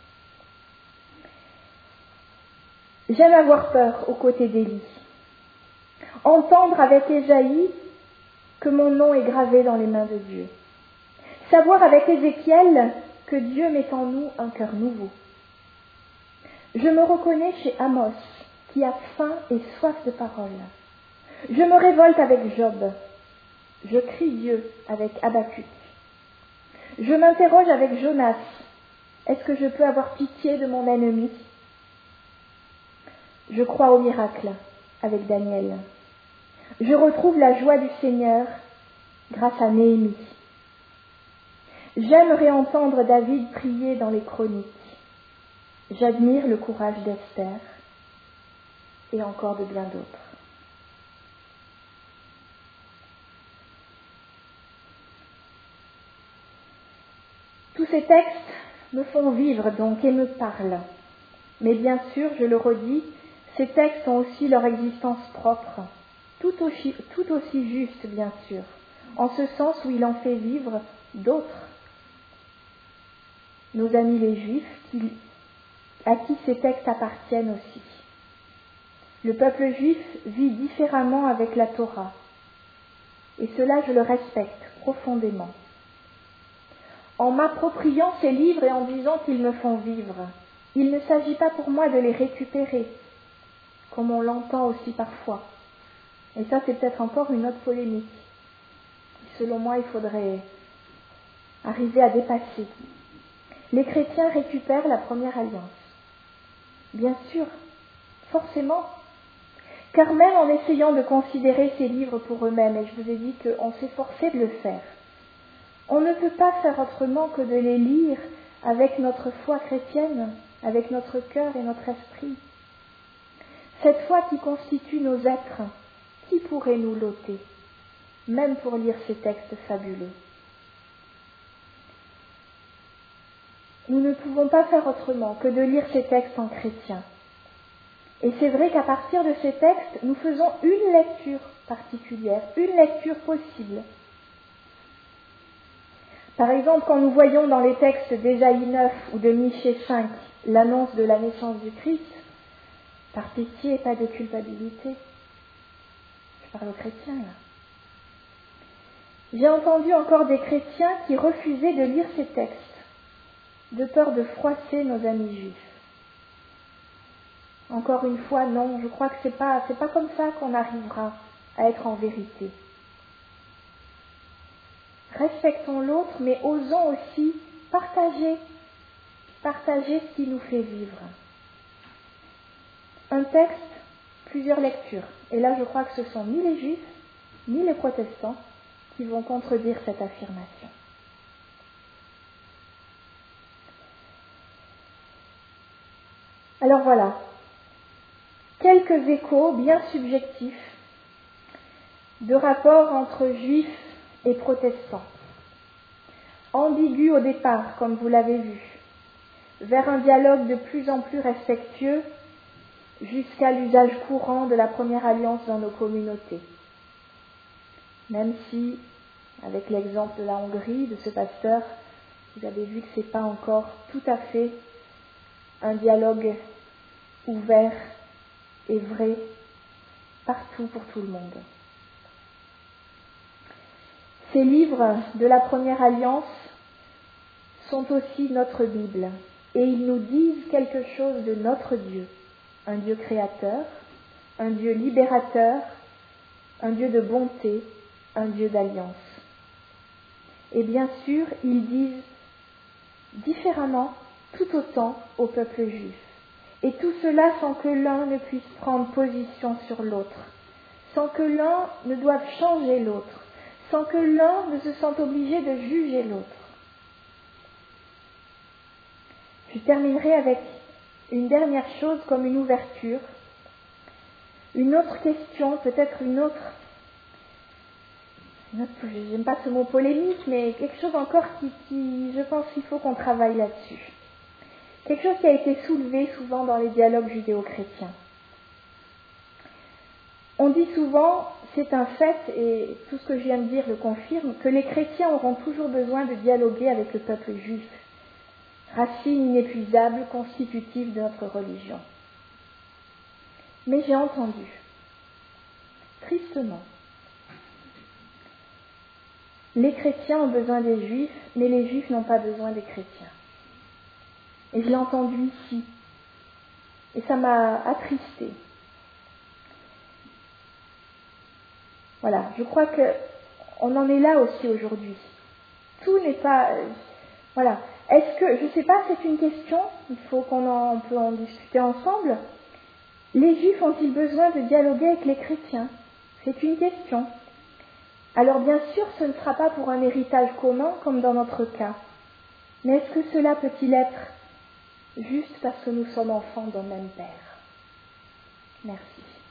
J'aime avoir peur aux côtés d'Élie. Entendre avec Ésaïe que mon nom est gravé dans les mains de Dieu. Savoir avec Ézéchiel que Dieu met en nous un cœur nouveau. Je me reconnais chez Amos, qui a faim et soif de parole. Je me révolte avec Job. Je crie Dieu avec Habacuc. Je m'interroge avec Jonas. Est-ce que je peux avoir pitié de mon ennemi ? Je crois au miracle avec Daniel. Je retrouve la joie du Seigneur grâce à Néhémie. J'aime réentendre David prier dans les chroniques. J'admire le courage d'Esther et encore de bien d'autres. Tous ces textes me font vivre donc et me parlent. Mais bien sûr, je le redis, ces textes ont aussi leur existence propre, tout aussi juste bien sûr, en ce sens où il en fait vivre d'autres. Nos amis les Juifs, à qui ces textes appartiennent aussi. Le peuple juif vit différemment avec la Torah, et cela je le respecte profondément. En m'appropriant ces livres et en disant qu'ils me font vivre, Il ne s'agit pas pour moi de les récupérer, comme on l'entend aussi parfois. Et ça, c'est peut-être encore une autre polémique. Selon moi, il faudrait arriver à dépasser. Les chrétiens récupèrent la première alliance. Bien sûr, forcément. Car même en essayant de considérer ces livres pour eux-mêmes, et je vous ai dit qu'on s'efforçait de le faire, on ne peut pas faire autrement que de les lire avec notre foi chrétienne, avec notre cœur et notre esprit. Cette foi qui constitue nos êtres, qui pourrait nous l'ôter, même pour lire ces textes fabuleux? Nous ne pouvons pas faire autrement que de lire ces textes en chrétien. Et c'est vrai qu'à partir de ces textes, nous faisons une lecture particulière, une lecture possible. Par exemple, quand nous voyons dans les textes d'Ésaïe 9 ou de Michée 5 l'annonce de la naissance du Christ, par pitié et pas de culpabilité. Je parle aux chrétiens là. J'ai entendu encore des chrétiens qui refusaient de lire ces textes, de peur de froisser nos amis juifs. Encore une fois, non, je crois que c'est pas comme ça qu'on arrivera à être en vérité. Respectons l'autre, mais osons aussi partager ce qui nous fait vivre. Un texte, plusieurs lectures. Et là, je crois que ce sont ni les juifs, ni les protestants qui vont contredire cette affirmation. Alors voilà, quelques échos bien subjectifs de rapports entre juifs et protestants. Ambigu au départ, comme vous l'avez vu, vers un dialogue de plus en plus respectueux jusqu'à l'usage courant de la première alliance dans nos communautés. Même si, avec l'exemple de la Hongrie, de ce pasteur, vous avez vu que ce n'est pas encore tout à fait un dialogue ouvert et vrai partout pour tout le monde. Ces livres de la première alliance sont aussi notre Bible et ils nous disent quelque chose de notre Dieu, un Dieu créateur, un Dieu libérateur, un Dieu de bonté, un Dieu d'alliance. Et bien sûr, ils disent différemment tout autant au peuple juif. Et tout cela sans que l'un ne puisse prendre position sur l'autre, sans que l'un ne doive changer l'autre, sans que l'un ne se sente obligé de juger l'autre. Je terminerai avec une dernière chose comme une ouverture, une autre question, peut-être une autre, j'aime pas ce mot polémique, mais quelque chose encore qui je pense qu'il faut qu'on travaille là-dessus. Quelque chose qui a été soulevé souvent dans les dialogues judéo-chrétiens. On dit souvent, c'est un fait, et tout ce que je viens de dire le confirme, que les chrétiens auront toujours besoin de dialoguer avec le peuple juif, racine inépuisable, constitutive de notre religion. Mais j'ai entendu, tristement, les chrétiens ont besoin des juifs, mais les juifs n'ont pas besoin des chrétiens. Et je l'ai entendu ici, et ça m'a attristée. Voilà, je crois qu'on en est là aussi aujourd'hui. Tout n'est pas... voilà. Est-ce que, je ne sais pas, c'est une question, il faut qu'on peut en discuter ensemble. Les Juifs ont-ils besoin de dialoguer avec les chrétiens? C'est une question. Alors bien sûr, ce ne sera pas pour un héritage commun comme dans notre cas. Mais est-ce que cela peut-il être juste parce que nous sommes enfants d'un même Père? Merci.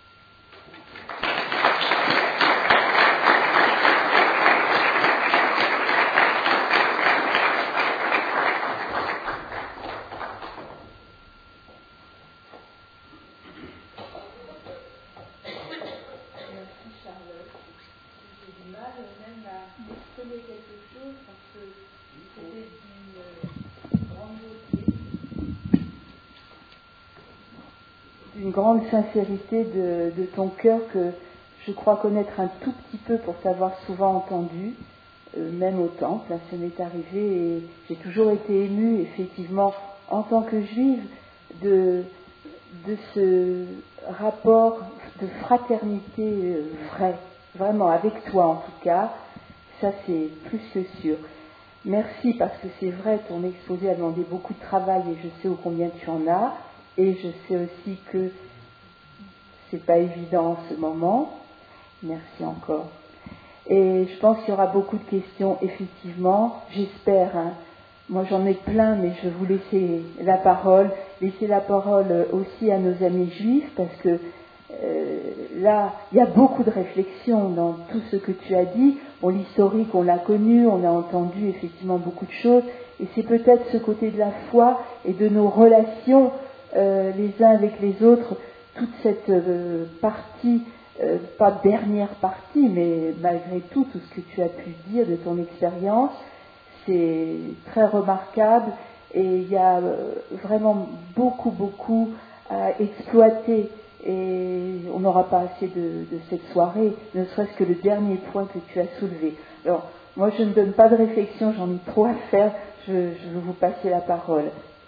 Une grande sincérité de ton cœur que je crois connaître un tout petit peu pour t'avoir souvent entendu, même au temple, ça m'est arrivé et j'ai toujours été émue, effectivement, en tant que juive, de ce rapport de fraternité vrai, vraiment avec toi en tout cas, ça c'est plus que sûr. Merci parce que c'est vrai, ton exposé a demandé beaucoup de travail et je sais ô combien tu en as, et je sais aussi que c'est pas évident en ce moment. Merci encore. Et je pense qu'il y aura beaucoup de questions, effectivement, j'espère. Moi j'en ai plein, mais je vais vous laisser la parole aussi à nos amis juifs, parce que là, il y a beaucoup de réflexions dans tout ce que tu as dit. Bon, l'historique, on l'a connu, on a entendu effectivement beaucoup de choses, et c'est peut-être ce côté de la foi et de nos relations les uns avec les autres, toute cette partie, pas dernière partie, mais malgré tout ce que tu as pu dire de ton expérience, c'est très remarquable, et il y a vraiment beaucoup à exploiter. Et on n'aura pas assez de cette soirée, ne serait-ce que le dernier point que tu as soulevé. Alors, moi je ne donne pas de réflexion, j'en ai trop à faire, je vais vous passer la parole.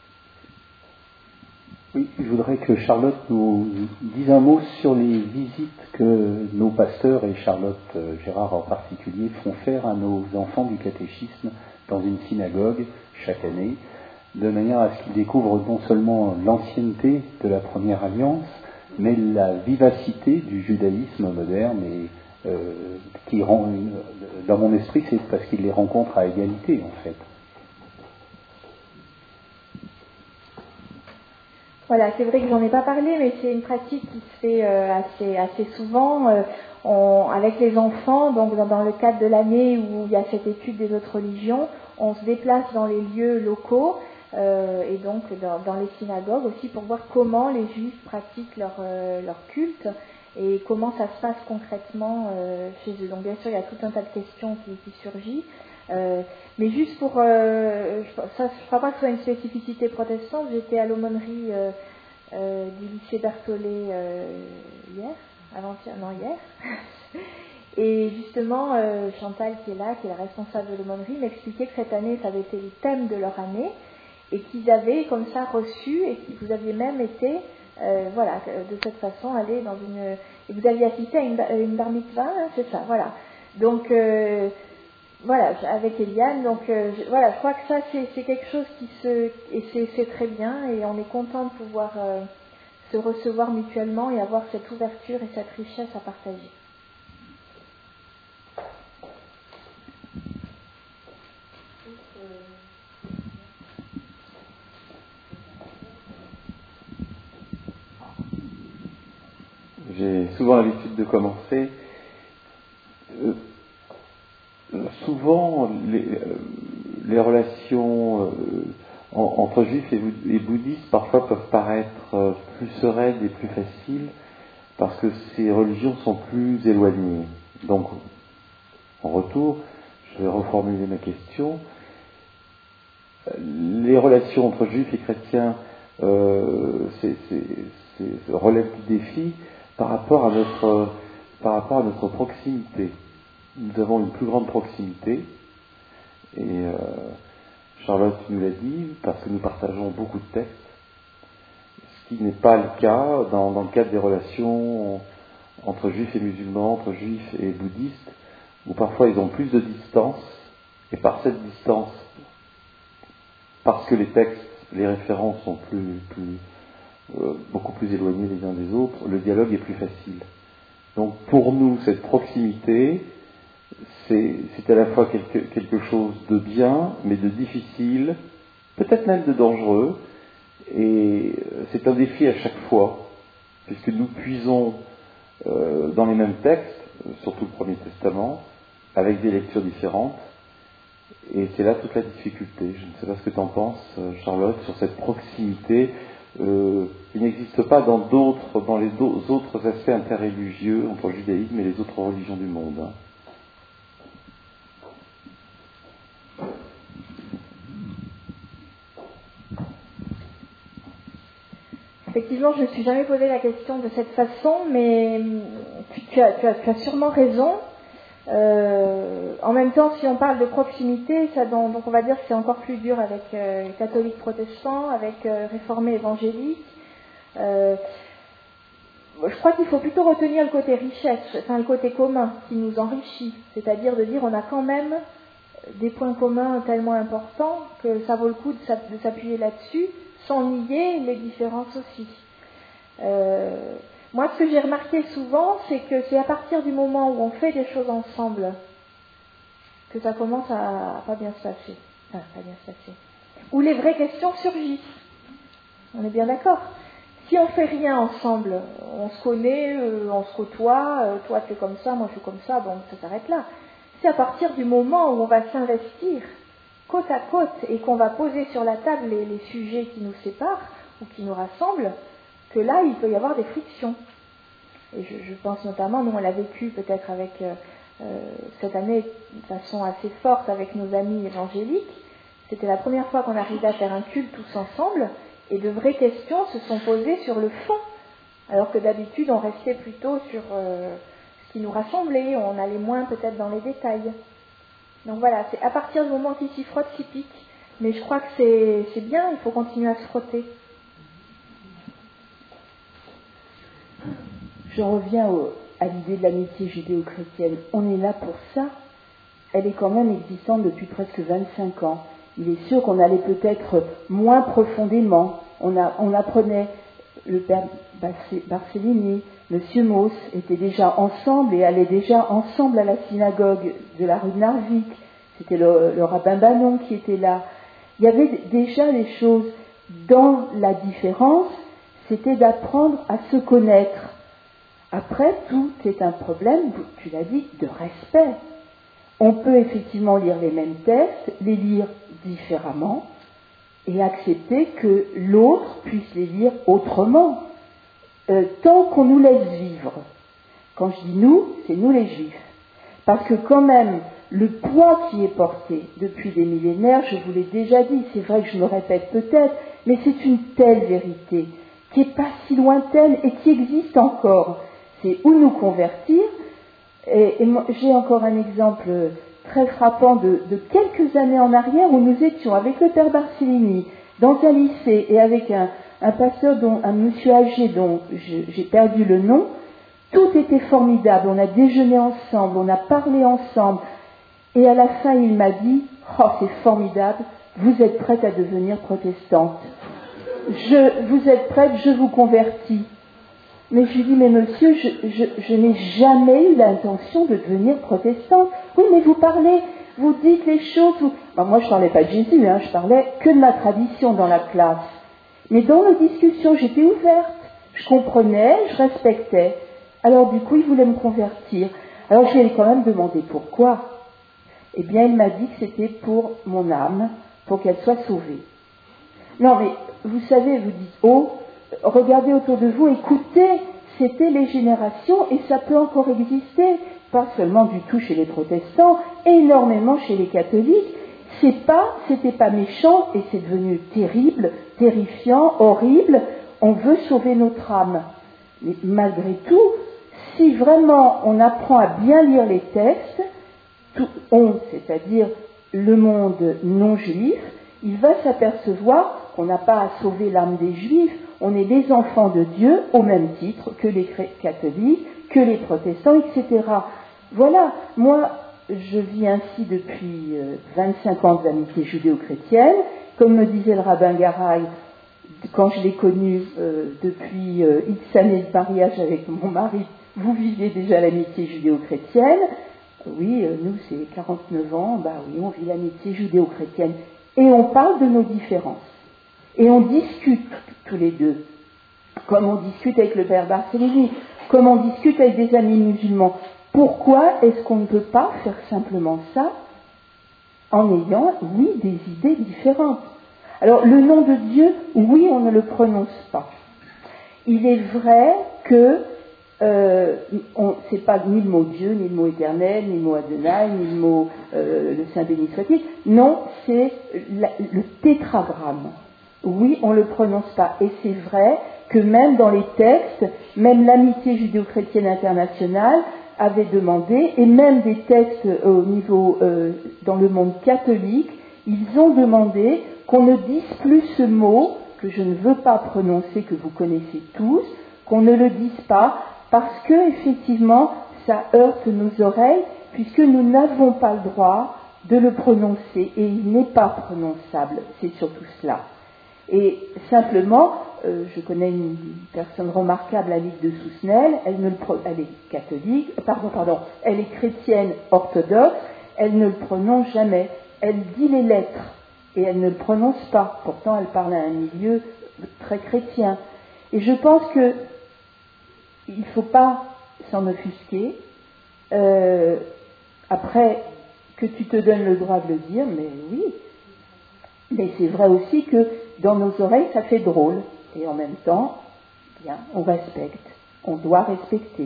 Oui, je voudrais que Charlotte nous dise un mot sur les visites que nos pasteurs, et Charlotte Gérard en particulier, font faire à nos enfants du catéchisme dans une synagogue chaque année, de manière à ce qu'ils découvrent non seulement l'ancienneté de la Première Alliance, mais la vivacité du judaïsme moderne, et qui rend, dans mon esprit, c'est parce qu'il les rencontre à égalité, en fait. Voilà, c'est vrai que j'en ai pas parlé, mais c'est une pratique qui se fait assez souvent avec les enfants. Donc, dans le cadre de l'année où il y a cette étude des autres religions, on se déplace dans les lieux locaux. Et donc dans les synagogues aussi, pour voir comment les juifs pratiquent leur culte et comment ça se passe concrètement chez eux. Donc bien sûr il y a tout un tas de questions qui surgissent, mais juste pour ça, je ne crois pas que ce soit une spécificité protestante. J'étais à l'aumônerie du lycée Berthollet hier et justement Chantal qui est là, qui est la responsable de l'aumônerie, m'expliquait que cette année ça avait été le thème de leur année, et qu'ils avaient comme ça reçu, et que vous aviez même été, de cette façon, aller dans une... Et vous aviez assisté à une bar mitzvah, hein, c'est ça, voilà. Donc, avec Eliane, donc, je crois que ça, c'est quelque chose et c'est très bien, et on est content de pouvoir se recevoir mutuellement et avoir cette ouverture et cette richesse à partager. J'ai souvent l'habitude de commencer. Souvent, les relations entre juifs et bouddhistes parfois peuvent paraître plus sereines et plus faciles parce que ces religions sont plus éloignées. Donc, en retour, je vais reformuler ma question. Les relations entre juifs et chrétiens relèvent du défi par rapport à notre proximité. Nous avons une plus grande proximité, et Charlotte nous l'a dit, parce que nous partageons beaucoup de textes, ce qui n'est pas le cas dans le cadre des relations entre juifs et musulmans, entre juifs et bouddhistes, où parfois ils ont plus de distance, et par cette distance, parce que les textes, les références sont beaucoup plus éloignés les uns des autres, le dialogue est plus facile. Donc pour nous, cette proximité, c'est à la fois quelque chose de bien, mais de difficile, peut-être même de dangereux, et c'est un défi à chaque fois, puisque nous puisons dans les mêmes textes, surtout le Premier Testament, avec des lectures différentes, et c'est là toute la difficulté. Je ne sais pas ce que tu en penses, Charlotte, sur cette proximité qui n'existe pas dans les autres aspects interreligieux entre le judaïsme et les autres religions du monde. Effectivement, je ne me suis jamais posé la question de cette façon, mais tu as sûrement raison. En même temps, si on parle de proximité, donc on va dire que c'est encore plus dur avec catholiques protestants, avec réformés évangéliques. Je crois qu'il faut plutôt retenir le côté richesse, enfin le côté commun qui nous enrichit, c'est-à-dire de dire on a quand même des points communs tellement importants que ça vaut le coup de s'appuyer là-dessus sans nier les différences aussi. Moi, ce que j'ai remarqué souvent, c'est que c'est à partir du moment où on fait des choses ensemble que ça commence à pas bien se passer. Enfin, pas bien se passer. Où les vraies questions surgissent. On est bien d'accord. Si on fait rien ensemble, on se connaît, on se côtoie, toi tu es comme ça, moi je suis comme ça, bon, ça s'arrête là. C'est à partir du moment où on va s'investir côte à côte et qu'on va poser sur la table les sujets qui nous séparent ou qui nous rassemblent, que là, il peut y avoir des frictions. Et je pense notamment, nous on l'a vécu peut-être avec cette année de façon assez forte avec nos amis évangéliques. C'était la première fois qu'on arrivait à faire un culte tous ensemble, et de vraies questions se sont posées sur le fond, alors que d'habitude on restait plutôt sur ce qui nous rassemblait, on allait moins peut-être dans les détails. Donc voilà, c'est à partir du moment qu'il s'y frotte, s'y pique. Mais je crois que c'est bien, il faut continuer à se frotter. Je reviens à l'idée de l'amitié judéo-chrétienne. On est là pour ça. Elle est quand même existante depuis presque 25 ans. Il est sûr qu'on allait peut-être moins profondément. On apprenait, le père Barcellini, Monsieur Mauss étaient déjà ensemble et allaient déjà ensemble à la synagogue de la rue de Narvik. C'était le rabbin Bannon qui était là. Il y avait déjà des choses dans la différence, c'était d'apprendre à se connaître. Après, tout est un problème, tu l'as dit, de respect. On peut effectivement lire les mêmes textes, les lire différemment, et accepter que l'autre puisse les lire autrement, tant qu'on nous laisse vivre. Quand je dis nous, c'est nous les Juifs. Parce que quand même, le poids qui est porté depuis des millénaires, je vous l'ai déjà dit, c'est vrai que je me répète peut-être, mais c'est une telle vérité, qui n'est pas si lointaine et qui existe encore. C'est où nous convertir. Et j'ai encore un exemple très frappant de quelques années en arrière où nous étions avec le père Barcellini dans un lycée et avec un pasteur, un monsieur âgé dont j'ai perdu le nom. Tout était formidable, on a déjeuné ensemble, on a parlé ensemble, et à la fin il m'a dit « Oh, c'est formidable, vous êtes prête à devenir protestante. Vous êtes prête, je vous convertis. » Mais je lui dis « Mais monsieur, je n'ai jamais eu l'intention de devenir protestante. » « Oui, mais vous parlez, vous dites les choses... » Moi, je ne parlais pas de Jésus, je parlais que de ma tradition dans la classe. Mais dans nos discussions, j'étais ouverte, je comprenais, je respectais. Alors du coup, il voulait me convertir. Alors je lui ai quand même demandé pourquoi. Eh bien, il m'a dit que c'était pour mon âme, pour qu'elle soit sauvée. Non, mais vous savez, vous dites, oh, regardez autour de vous, écoutez, c'était les générations et ça peut encore exister, pas seulement du tout chez les protestants, énormément chez les catholiques. C'était pas méchant et c'est devenu terrible, terrifiant, horrible. On veut sauver notre âme. Mais malgré tout, si vraiment on apprend à bien lire les textes, c'est-à-dire le monde non juif, il va s'apercevoir qu'on n'a pas à sauver l'âme des juifs, on est les enfants de Dieu au même titre que les catholiques, que les protestants, etc. Voilà, moi je vis ainsi depuis 25 ans d'amitié judéo-chrétienne, comme me disait le rabbin Garay, quand je l'ai connu depuis X années de mariage avec mon mari, vous vivez déjà l'amitié judéo-chrétienne. Oui, nous c'est 49 ans, oui, on vit l'amitié judéo-chrétienne. Et on parle de nos différences. Et on discute tous les deux, comme on discute avec le père Barcellini, comme on discute avec des amis musulmans. Pourquoi est-ce qu'on ne peut pas faire simplement ça en ayant, oui, des idées différentes? Alors, le nom de Dieu, oui, on ne le prononce pas. Il est vrai que c'est pas ni le mot Dieu, ni le mot éternel, ni le mot Adonai, ni le mot le Saint béni soit-il. Non, c'est le tétragramme. Oui, on ne le prononce pas. Et c'est vrai que même dans les textes, même l'amitié judéo-chrétienne internationale avaient demandé, et même des textes au niveau dans le monde catholique, ils ont demandé qu'on ne dise plus ce mot que je ne veux pas prononcer, que vous connaissez tous, qu'on ne le dise pas, parce que effectivement ça heurte nos oreilles, puisque nous n'avons pas le droit de le prononcer, et il n'est pas prononçable, c'est surtout cela. Et simplement, je connais une personne remarquable, Annick de Sousnel, elle est catholique, elle est chrétienne orthodoxe, elle ne le prononce jamais, elle dit les lettres, et elle ne le prononce pas, pourtant elle parle à un milieu très chrétien. Et je pense qu'il ne faut pas s'en offusquer, après que tu te donnes le droit de le dire, mais oui, mais c'est vrai aussi que dans nos oreilles ça fait drôle, et en même temps, bien, on respecte, on doit respecter.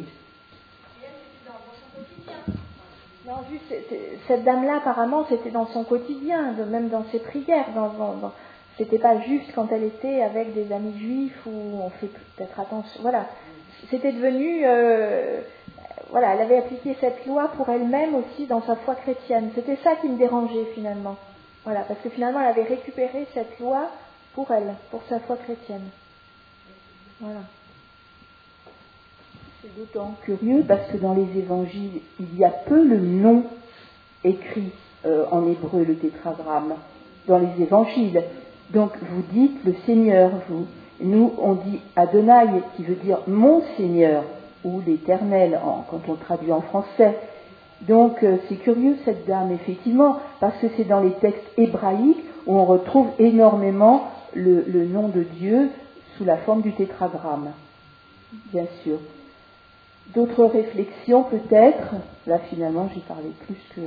Non, juste, cette dame-là, apparemment, c'était dans son quotidien, même dans ses prières. C'était pas juste quand elle était avec des amis juifs où on fait peut-être attention. Voilà, c'était devenu. Voilà, elle avait appliqué cette loi pour elle-même aussi dans sa foi chrétienne. C'était ça qui me dérangeait finalement. Voilà, parce que finalement, elle avait récupéré cette loi pour elle, pour sa foi chrétienne. Voilà. C'est d'autant curieux parce que dans les évangiles, il y a peu le nom écrit en hébreu, le tétragramme, dans les évangiles. Donc vous dites le Seigneur, vous. Nous, on dit Adonai, qui veut dire mon Seigneur, ou l'Éternel, quand on traduit en français. Donc c'est curieux cette dame, effectivement, parce que c'est dans les textes hébraïques où on retrouve énormément le nom de Dieu sous la forme du tétragramme, bien sûr. D'autres réflexions peut-être? Là finalement j'ai parlé plus que...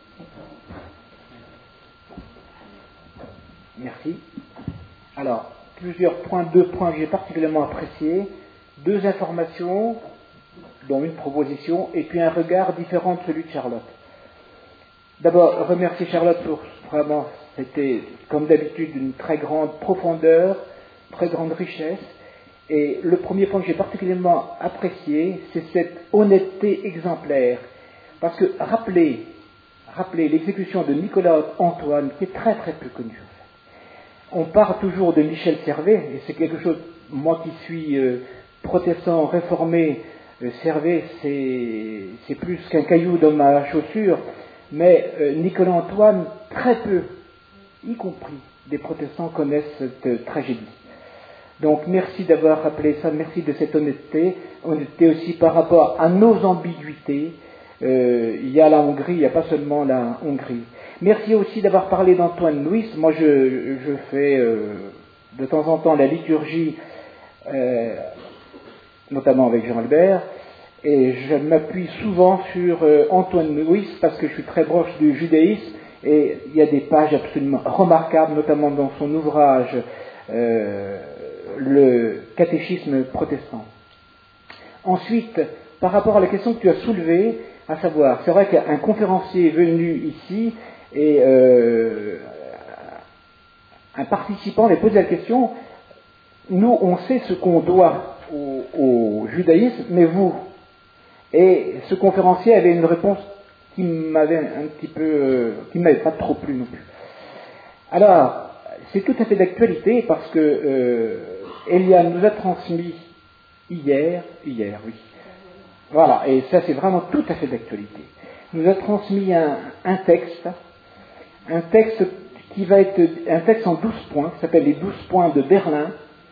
Merci. Alors, deux points que j'ai particulièrement appréciés, 2 informations, dont une proposition, et puis un regard différent de celui de Charlotte. D'abord, remercier Charlotte pour vraiment, c'était comme d'habitude une très grande profondeur, très grande richesse. Et le premier point que j'ai particulièrement apprécié, c'est cette honnêteté exemplaire. Parce que rappelez l'exécution de Nicolas Antoine, qui est très très peu connu. On parle toujours de Michel Servet, et c'est quelque chose, moi qui suis protestant réformé, Servet c'est plus qu'un caillou dans ma chaussure, mais Nicolas Antoine, très peu, y compris des protestants, connaissent cette tragédie. Donc merci d'avoir rappelé ça, merci de cette honnêteté aussi par rapport à nos ambiguïtés. Il y a la Hongrie, il n'y a pas seulement la Hongrie. Merci aussi d'avoir parlé d'Antoine Louis. Moi je fais de temps en temps la liturgie, notamment avec Jean Albert, et je m'appuie souvent sur Antoine Louis parce que je suis très proche du judaïsme, et il y a des pages absolument remarquables, notamment dans son ouvrage le catéchisme protestant. Ensuite, par rapport à la question que tu as soulevée, à savoir, c'est vrai qu'un conférencier est venu ici et un participant lui posé la question, nous on sait ce qu'on doit au judaïsme, mais vous? Et ce conférencier avait une réponse qui m'avait un petit peu, qui ne m'avait pas trop plu non plus. Alors, c'est tout à fait d'actualité parce que Eliane nous a transmis hier, oui. Voilà, et ça c'est vraiment tout à fait d'actualité. Nous a transmis un texte qui va être un texte en 12 points, qui s'appelle les 12 points de Berlin,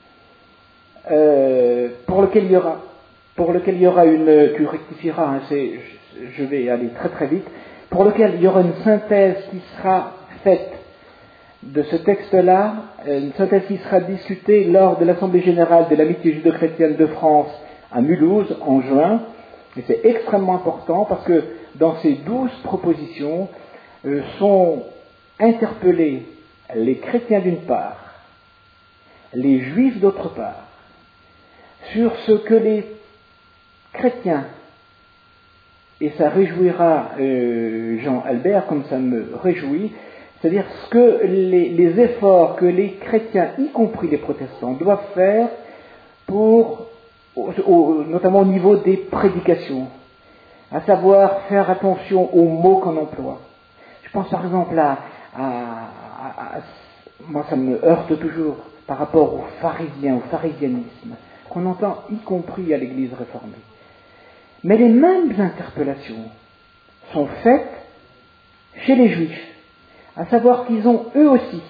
pour lequel il y aura une, tu rectifieras, hein, je vais aller très très vite, pour lequel il y aura une synthèse qui sera faite de ce texte-là, une synthèse qui sera discutée lors de l'Assemblée générale de l'Amitié judo-chrétienne de France à Mulhouse en juin. Et c'est extrêmement important parce que dans ces 12 propositions sont interpellés les chrétiens d'une part, les juifs d'autre part, sur ce que les chrétiens, et ça réjouira Jean Albert comme ça me réjouit, c'est-à-dire ce que les efforts que les chrétiens, y compris les protestants, doivent faire pour, notamment au niveau des prédications. à savoir faire attention aux mots qu'on emploie. Je pense par exemple moi ça me heurte toujours par rapport aux pharisiens, au pharisianisme, qu'on entend y compris à l'Église réformée. Mais les mêmes interpellations sont faites chez les Juifs, à savoir qu'ils ont eux aussi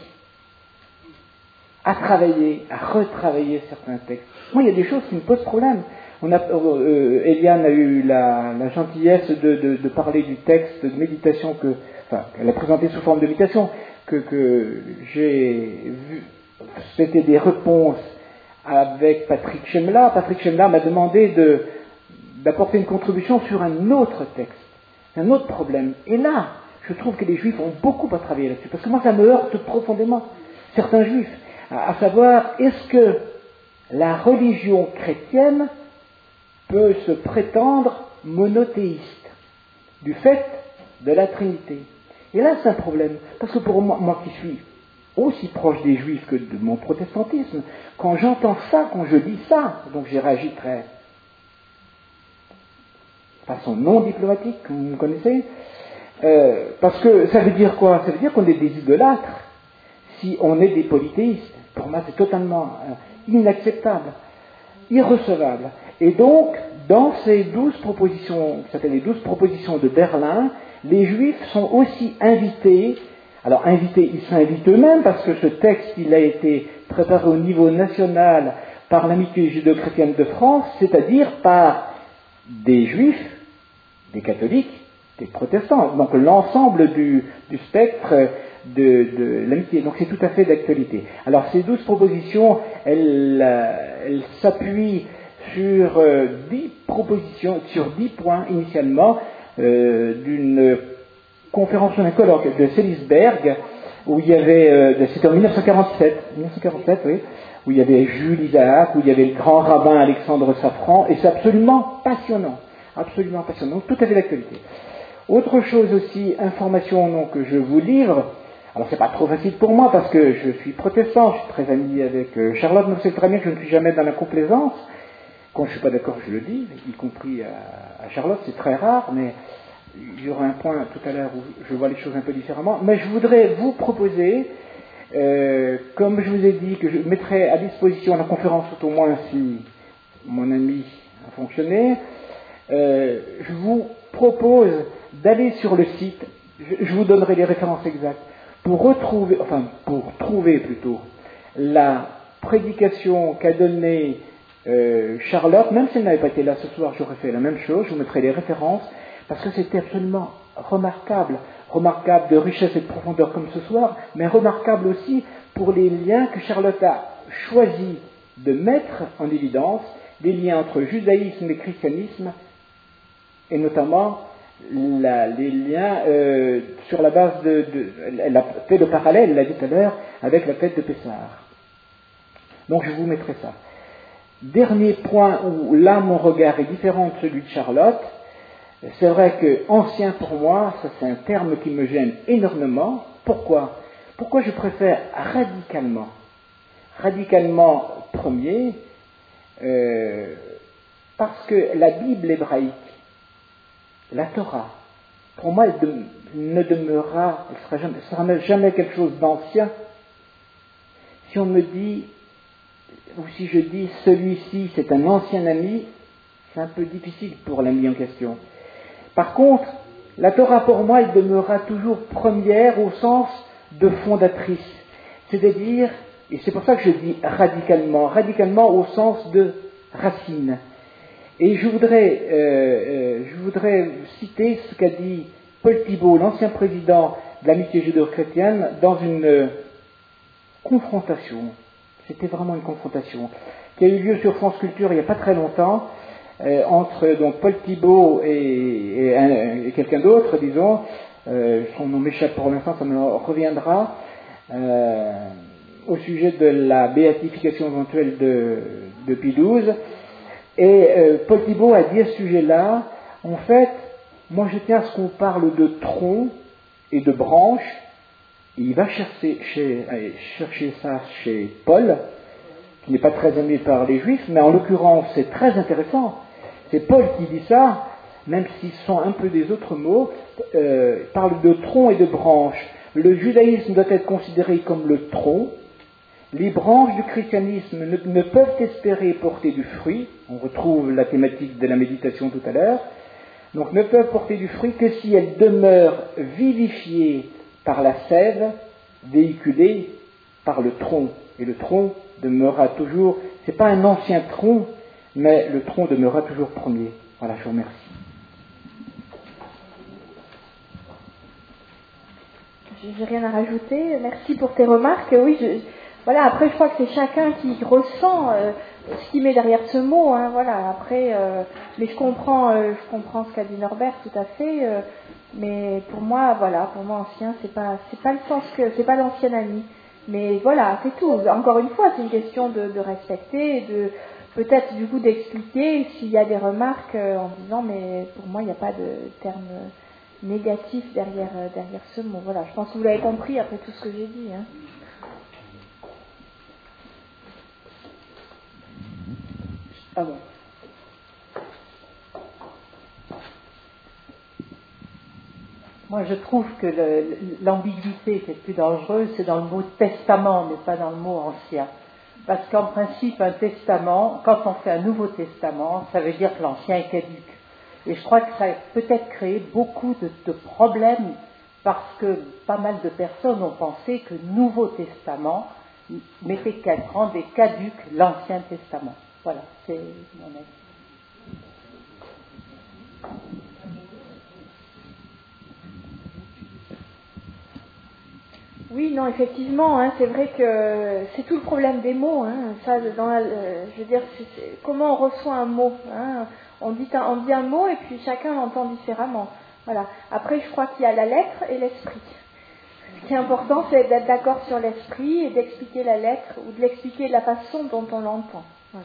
à travailler, à retravailler certains textes. Moi, il y a des choses qui me posent problème. Eliane a eu la gentillesse de parler du texte de méditation elle a présenté sous forme de méditation que j'ai vu. C'était des réponses avec Patrick Chemla. Patrick Chemla m'a demandé d'apporter une contribution sur un autre texte, un autre problème. Et là, je trouve que les Juifs ont beaucoup à travailler là-dessus, parce que moi, ça me heurte profondément, certains Juifs, à savoir, est-ce que la religion chrétienne peut se prétendre monothéiste, du fait de la Trinité. Et là, c'est un problème, parce que pour moi qui suis aussi proche des Juifs que de mon protestantisme, quand j'entends ça, quand je lis ça, donc j'ai réagi de façon non diplomatique, comme vous connaissez, parce que ça veut dire quoi? Ça veut dire qu'on est des idolâtres, si on est des polythéistes. Pour moi, c'est totalement inacceptable, irrecevable. Et donc, dans ces 12 propositions, qui s'appellent les 12 propositions de Berlin, les Juifs sont aussi invités. Alors, invités, ils s'invitent eux-mêmes, parce que ce texte, il a été préparé au niveau national par l'Amitié judéo-chrétienne de France, c'est-à-dire par des Juifs, des catholiques, des protestants, donc l'ensemble du spectre de l'amitié. Donc c'est tout à fait d'actualité. Alors ces 12 propositions, elles s'appuient sur 10 propositions, sur 10 points initialement, d'une conférence sur un colloque de Selisberg, où il y avait, c'était en 1947, oui, où il y avait Jules Isaac, où il y avait le grand rabbin Alexandre Safran, et c'est absolument passionnant, tout à fait d'actualité. Autre chose aussi, information que je vous livre. Alors c'est pas trop facile pour moi parce que je suis protestant, je suis très ami avec Charlotte, mais c'est très bien que je ne suis jamais dans la complaisance. Quand je ne suis pas d'accord, je le dis, y compris à Charlotte, c'est très rare, mais il y aura un point tout à l'heure où je vois les choses un peu différemment. Mais je voudrais vous proposer, comme je vous ai dit, que je mettrai à disposition la conférence, tout au moins si mon ami a fonctionné, je vous propose d'aller sur le site, je vous donnerai les références exactes, pour trouver plutôt la prédication qu'a donnée Charlotte. Même si elle n'avait pas été là ce soir, j'aurais fait la même chose, je vous mettrai les références, parce que c'était absolument remarquable de richesse et de profondeur comme ce soir, mais remarquable aussi pour les liens que Charlotte a choisi de mettre en évidence, les liens entre judaïsme et christianisme, et notamment les liens sur la base elle a fait le parallèle, elle l'a dit tout à l'heure, avec la fête de Pessah. Donc je vous mettrai ça. Dernier point où là mon regard est différent de celui de Charlotte, c'est vrai que ancien pour moi, ça c'est un terme qui me gêne énormément. Pourquoi je préfère radicalement premier, parce que la Bible hébraïque, la Torah, pour moi, elle sera jamais quelque chose d'ancien. Si on me dit, ou si je dis celui-ci c'est un ancien ami, c'est un peu difficile pour l'ami en question. Par contre, la Torah pour moi, elle demeurera toujours première au sens de fondatrice. C'est-à-dire, et c'est pour ça que je dis radicalement au sens de racine. Et je voudrais citer ce qu'a dit Paul Thibault, l'ancien président de l'Amitié judéo-chrétienne, dans une confrontation. C'était vraiment une confrontation qui a eu lieu sur France Culture il n'y a pas très longtemps, entre donc Paul Thibault et quelqu'un d'autre, disons. Son nom m'échappe pour l'instant, ça me reviendra, au sujet de la béatification éventuelle de Pie XII. Et Paul Thibault a dit à ce sujet-là, en fait, moi je tiens à ce qu'on parle de tronc et de branche. Et il va chercher ça chez Paul, qui n'est pas très aimé par les Juifs, mais en l'occurrence c'est très intéressant. C'est Paul qui dit ça, même s'ils sont un peu des autres mots, parlent de tronc et de branche. Le judaïsme doit être considéré comme le tronc. Les branches du christianisme ne peuvent espérer porter du fruit. On retrouve la thématique de la méditation tout à l'heure. Donc ne peuvent porter du fruit que si elles demeurent vivifiées par la sève, véhiculée par le tronc. Et le tronc demeurera toujours, c'est pas un ancien tronc, mais le tronc demeurera toujours premier. Voilà, je vous remercie. J'ai rien à rajouter. Merci pour tes remarques. Oui, voilà. Après, je crois que c'est chacun qui ressent ce qu'il met derrière ce mot. Hein, voilà. Après, mais je comprends ce qu'a dit Norbert tout à fait. Mais pour moi, voilà, pour moi ancien, c'est pas le sens que c'est pas l'ancien ami. Mais voilà, c'est tout. Encore une fois, c'est une question de respecter, et de peut-être du coup d'expliquer s'il y a des remarques en disant mais pour moi il n'y a pas de terme négatif derrière ce mot. Voilà, je pense que vous l'avez compris après tout ce que j'ai dit. Hein. Ah bon. Moi, je trouve que l'ambiguïté qui est plus dangereuse, c'est dans le mot testament, mais pas dans le mot ancien. Parce qu'en principe, un testament, quand on fait un nouveau testament, ça veut dire que l'ancien est caduc. Et je crois que ça a peut-être créé beaucoup de problèmes parce que pas mal de personnes ont pensé que le Nouveau Testament rendait caduc l'Ancien Testament. Voilà, c'est mon avis. Oui, non, effectivement, hein, c'est vrai que c'est tout le problème des mots. Hein, ça, je veux dire, comment on reçoit un mot. Hein, on dit un mot et puis chacun l'entend différemment. Voilà. Après, je crois qu'il y a la lettre et l'esprit. Ce qui est important, c'est d'être d'accord sur l'esprit et d'expliquer la lettre ou de l'expliquer de la façon dont on l'entend. Voilà.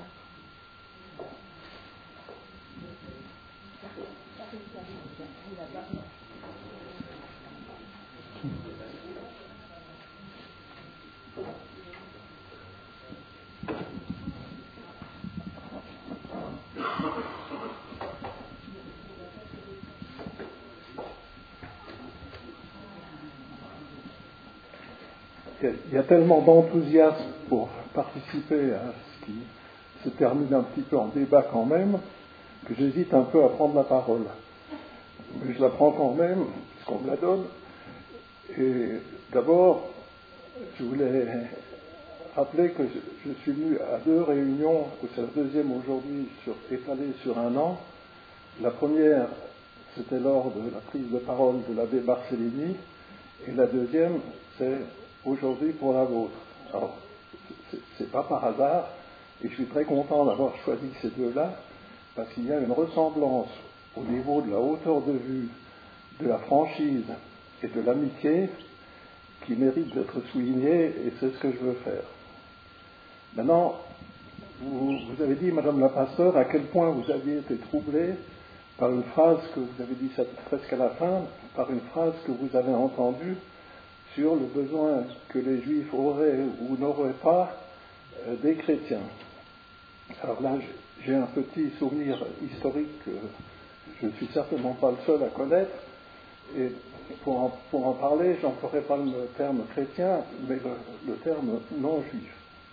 Il y a tellement d'enthousiasme pour participer à ce qui se termine un petit peu en débat quand même, que j'hésite un peu à prendre la parole. Mais je la prends quand même, puisqu'on me la donne. Et d'abord, je voulais rappeler que je suis venu à 2 réunions, c'est la deuxième aujourd'hui, étalée sur un an. La première, c'était lors de la prise de parole de l'abbé Barcellini, et la deuxième, c'est aujourd'hui pour la vôtre. Alors, c'est pas par hasard, et je suis très content d'avoir choisi ces deux-là, parce qu'il y a une ressemblance au niveau de la hauteur de vue, de la franchise et de l'amitié qui mérite d'être soulignée, et c'est ce que je veux faire. Maintenant, vous avez dit, Madame la passeure, à quel point vous aviez été troublée par une phrase que vous avez dit presque à la fin, par une phrase que vous avez entendue sur le besoin que les Juifs auraient ou n'auraient pas des chrétiens. Alors là, j'ai un petit souvenir historique que je ne suis certainement pas le seul à connaître, et pour en parler, je n'emploierai pas le terme chrétien, mais le terme non-juif.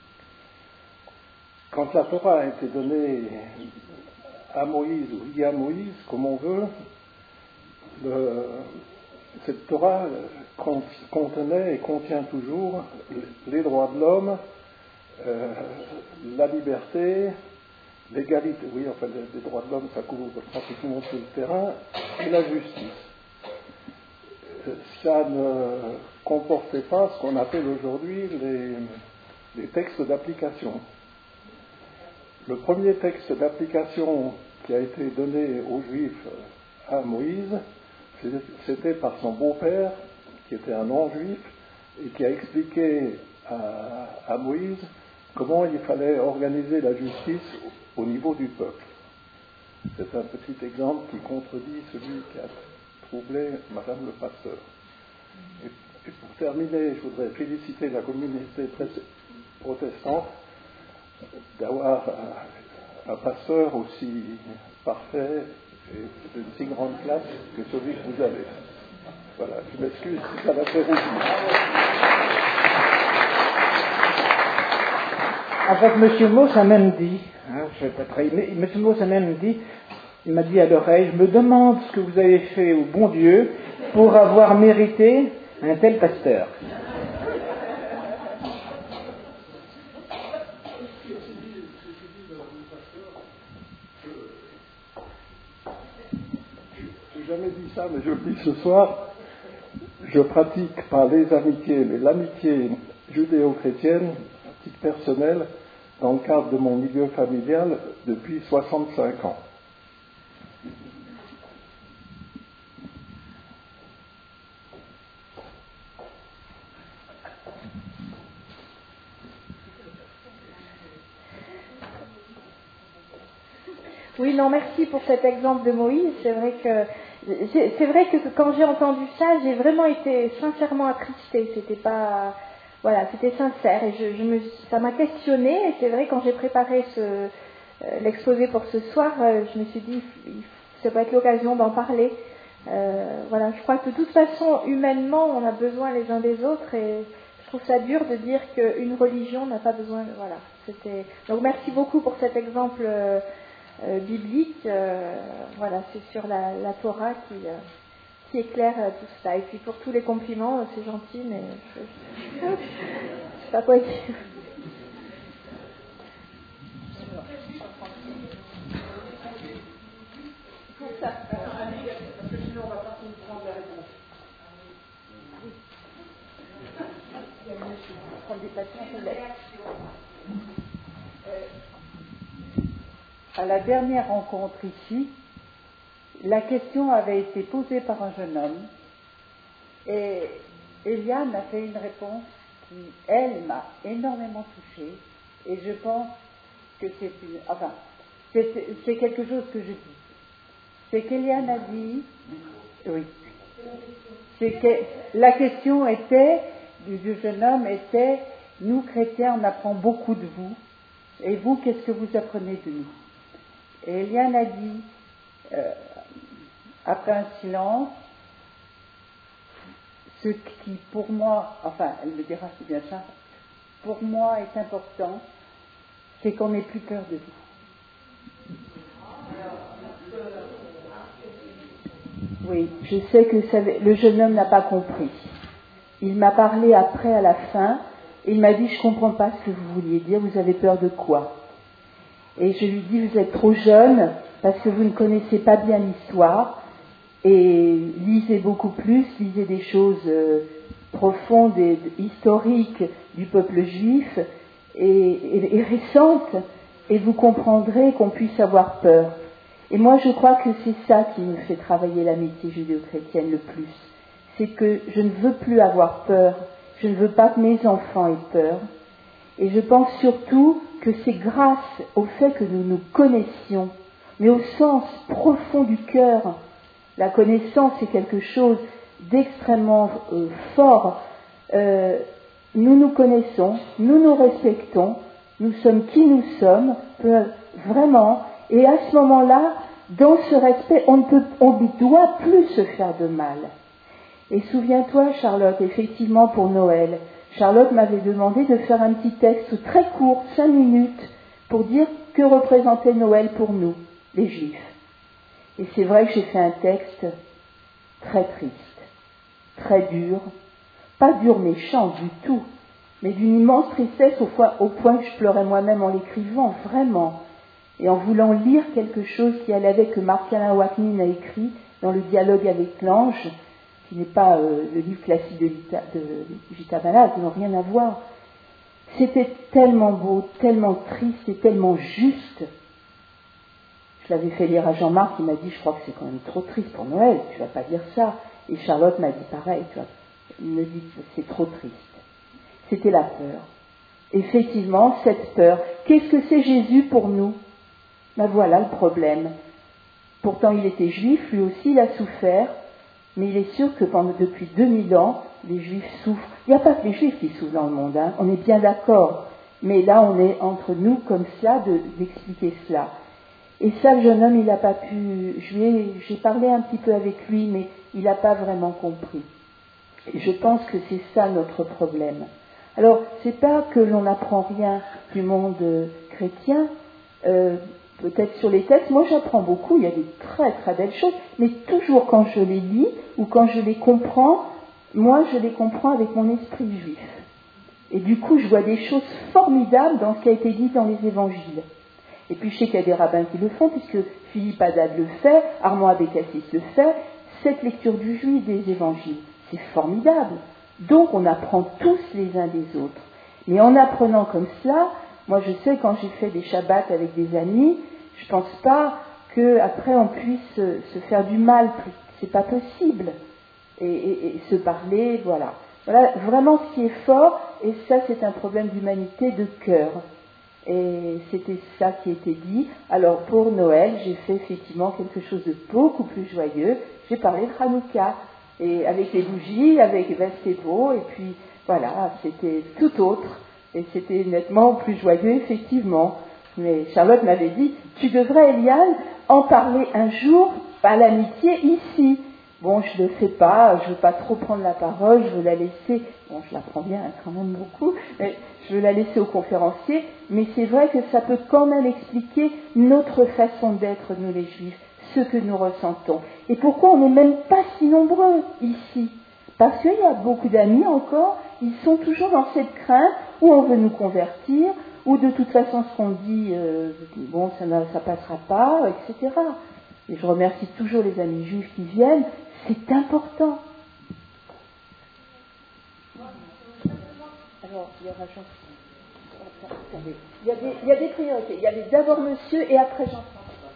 Quand la Torah a été donnée à Moïse ou via Moïse, comme on veut, cette Torah contenait et contient toujours les droits de l'homme, la liberté, l'égalité, oui, enfin les droits de l'homme ça couvre pratiquement tout le terrain, et la justice. Ça ne comportait pas ce qu'on appelle aujourd'hui les textes d'application. Le premier texte d'application qui a été donné aux Juifs à Moïse, c'était par son beau-père, qui était un non-juif, et qui a expliqué à Moïse comment il fallait organiser la justice au niveau du peuple. C'est un petit exemple qui contredit celui qui a troublé Madame le pasteur. Et pour terminer, je voudrais féliciter la communauté protestante d'avoir un pasteur aussi parfait Et c'est une si grande classe que celui que vous avez. Voilà, je m'excuse si ça va faire rougir. En fait, M. Mauss a même dit, je vais pas trahir, mais M. Mauss a même dit, il m'a dit à l'oreille, je me demande ce que vous avez fait au bon Dieu pour avoir mérité un tel pasteur. Je n'ai jamais dit ça, mais je le dis ce soir. Je pratique pas les amitiés, mais l'amitié judéo-chrétienne, à titre personnel, dans le cadre de mon milieu familial depuis 65 ans. Oui, non, merci pour cet exemple de Moïse. C'est vrai que quand j'ai entendu ça, j'ai vraiment été sincèrement attristée. C'était pas, voilà, c'était sincère et ça m'a questionnée. Et c'est vrai quand j'ai préparé l'exposé pour ce soir, je me suis dit, ça peut être l'occasion d'en parler. Voilà, je crois que de toute façon, humainement, on a besoin les uns des autres et je trouve ça dur de dire qu'une religion n'a pas besoin. Voilà, donc merci beaucoup pour cet exemple. Biblique, voilà, c'est sur la Torah qui éclaire tout ça. Et puis pour tous les compliments, c'est gentil, mais je sais pas quoi dire. Pour ça. Parce que sinon on va pas comprendre la réponse. Il y a une prendre des patients, on laisse. À la dernière rencontre ici, la question avait été posée par un jeune homme et Eliane a fait une réponse qui, elle, m'a énormément touchée et je pense que c'est quelque chose que je dis. C'est qu'Eliane a dit, oui, c'est que la question du jeune homme était, nous chrétiens, on apprend beaucoup de vous et vous, qu'est-ce que vous apprenez de nous? Et Eliane a dit, après un silence, ce qui pour moi, enfin elle me dira c'est bien ça, pour moi est important, c'est qu'on n'ait plus peur de vous. Oui, je sais que le jeune homme n'a pas compris. Il m'a parlé après à la fin, et il m'a dit je ne comprends pas ce que vous vouliez dire, vous avez peur de quoi? Et je lui dis, vous êtes trop jeune parce que vous ne connaissez pas bien l'histoire et lisez beaucoup plus, lisez des choses profondes et historiques du peuple juif et récentes et vous comprendrez qu'on puisse avoir peur. Et moi je crois que c'est ça qui me fait travailler l'amitié judéo-chrétienne le plus. C'est que je ne veux plus avoir peur, je ne veux pas que mes enfants aient peur. Et je pense surtout que c'est grâce au fait que nous nous connaissions, mais au sens profond du cœur. La connaissance est quelque chose d'extrêmement fort. Nous nous connaissons, nous nous respectons, nous sommes qui nous sommes, vraiment. Et à ce moment-là, dans ce respect, on ne doit plus se faire de mal. Et souviens-toi, Charlotte, effectivement pour Noël, Charlotte m'avait demandé de faire un petit texte très court, 5 minutes, pour dire que représentait Noël pour nous, les Juifs. Et c'est vrai que j'ai fait un texte très triste, très dur, pas dur méchant du tout, mais d'une immense tristesse au point que je pleurais moi-même en l'écrivant, vraiment, et en voulant lire quelque chose qui allait avec que Marc-Alain Wachnin a écrit dans le dialogue avec l'ange, qui n'est pas le livre classique de Gita Bala, qui n'ont rien à voir. C'était tellement beau, tellement triste et tellement juste. Je l'avais fait lire à Jean-Marc, il m'a dit, je crois que c'est quand même trop triste pour Noël, tu vas pas dire ça. Et Charlotte m'a dit pareil, il me dit, c'est trop triste. C'était la peur. Effectivement, cette peur. Qu'est-ce que c'est Jésus pour nous? Ben voilà le problème. Pourtant, il était juif, lui aussi, il a souffert. Mais il est sûr que depuis 2000 ans, les Juifs souffrent. Il n'y a pas que les Juifs qui souffrent dans le monde, hein, on est bien d'accord. Mais là, on est entre nous comme cela d'expliquer cela. Et ça, le jeune homme, il n'a pas pu... J'ai parlé un petit peu avec lui, mais il n'a pas vraiment compris. Et je pense que c'est ça notre problème. Alors, c'est pas que l'on n'apprend rien du monde chrétien, peut-être sur les textes. Moi, j'apprends beaucoup, il y a des très très belles choses, mais toujours quand je les lis ou quand je les comprends, moi, je les comprends avec mon esprit juif. Et du coup, je vois des choses formidables dans ce qui a été dit dans les évangiles. Et puis, je sais qu'il y a des rabbins qui le font, puisque Philippe Haddad le fait, Armand Abécassis le fait. Cette lecture du juif des évangiles, c'est formidable. Donc, on apprend tous les uns des autres. Mais en apprenant comme cela, moi, je sais, quand j'ai fait des shabbats avec des amis, je pense pas qu'après on puisse se faire du mal. C'est pas possible. Et se parler, voilà. Voilà vraiment ce qui est fort, et ça, c'est un problème d'humanité de cœur. Et c'était ça qui était dit. Alors, pour Noël, j'ai fait effectivement quelque chose de beaucoup plus joyeux. J'ai parlé de Hanouka, et avec les bougies, avec c'était beau, et puis voilà, c'était tout autre. Et c'était nettement plus joyeux, effectivement. Mais Charlotte m'avait dit, tu devrais, Eliane, en parler un jour à l'amitié ici. Bon, je ne le fais pas, je ne veux pas trop prendre la parole, je veux la laisser, bon, je la prends bien quand même beaucoup, mais je veux la laisser aux conférenciers, mais c'est vrai que ça peut quand même expliquer notre façon d'être, nous les Juifs, ce que nous ressentons. Et pourquoi on n'est même pas si nombreux ici? Parce qu'il y a beaucoup d'amis encore, ils sont toujours dans cette crainte où on veut nous convertir, ou de toute façon ce qu'on dit, bon, ça passera pas, etc. Et je remercie toujours les amis juifs qui viennent, c'est important. Alors, il y aura Jean-François. Attendez, il y a des priorités. Il y a d'abord monsieur et après Jean-François.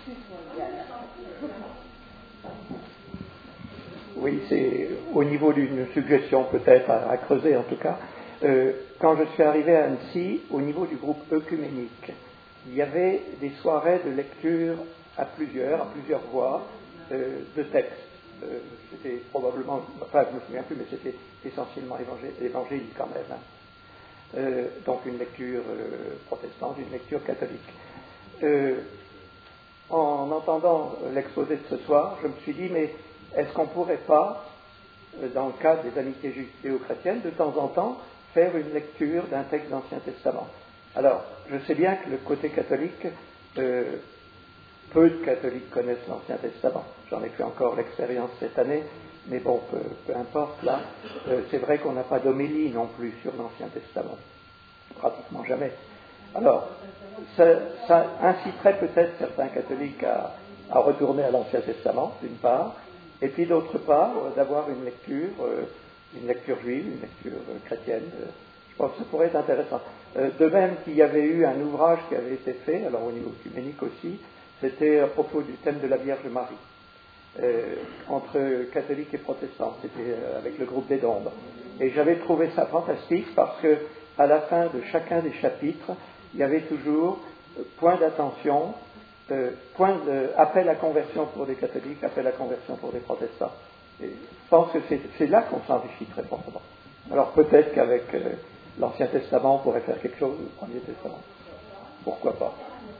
Oui, c'est au niveau d'une suggestion peut-être à creuser en tout cas. Quand je suis arrivé à Annecy, au niveau du groupe œcuménique, il y avait des soirées de lecture à plusieurs voix de textes. C'était probablement, enfin je ne me souviens plus, mais c'était essentiellement évangile quand même. Donc une lecture protestante, une lecture catholique. En entendant l'exposé de ce soir, je me suis dit, mais est-ce qu'on ne pourrait pas, dans le cadre des amitiés judéo-chrétiennes, de temps en temps, faire une lecture d'un texte d'Ancien Testament? Alors, je sais bien que le côté catholique, peu de catholiques connaissent l'Ancien Testament. J'en ai fait encore l'expérience cette année, mais bon, peu importe, là, c'est vrai qu'on n'a pas d'homélie non plus sur l'Ancien Testament. Pratiquement jamais. Alors, ça inciterait peut-être certains catholiques à retourner à l'Ancien Testament, d'une part, et puis d'autre part, d'avoir une lecture juive, une lecture chrétienne. Je pense que ça pourrait être intéressant. De même qu'il y avait eu un ouvrage qui avait été fait, alors au niveau œcuménique aussi, c'était à propos du thème de la Vierge Marie, entre catholiques et protestants, c'était avec le groupe des Dombes. Et j'avais trouvé ça fantastique parce que à la fin de chacun des chapitres, il y avait toujours point d'attention, appel à conversion pour des catholiques, appel à conversion pour des protestants. Et je pense que c'est là qu'on s'enrichit très fortement. Alors peut-être qu'avec l'Ancien Testament, on pourrait faire quelque chose, le Premier Testament. Pourquoi pas?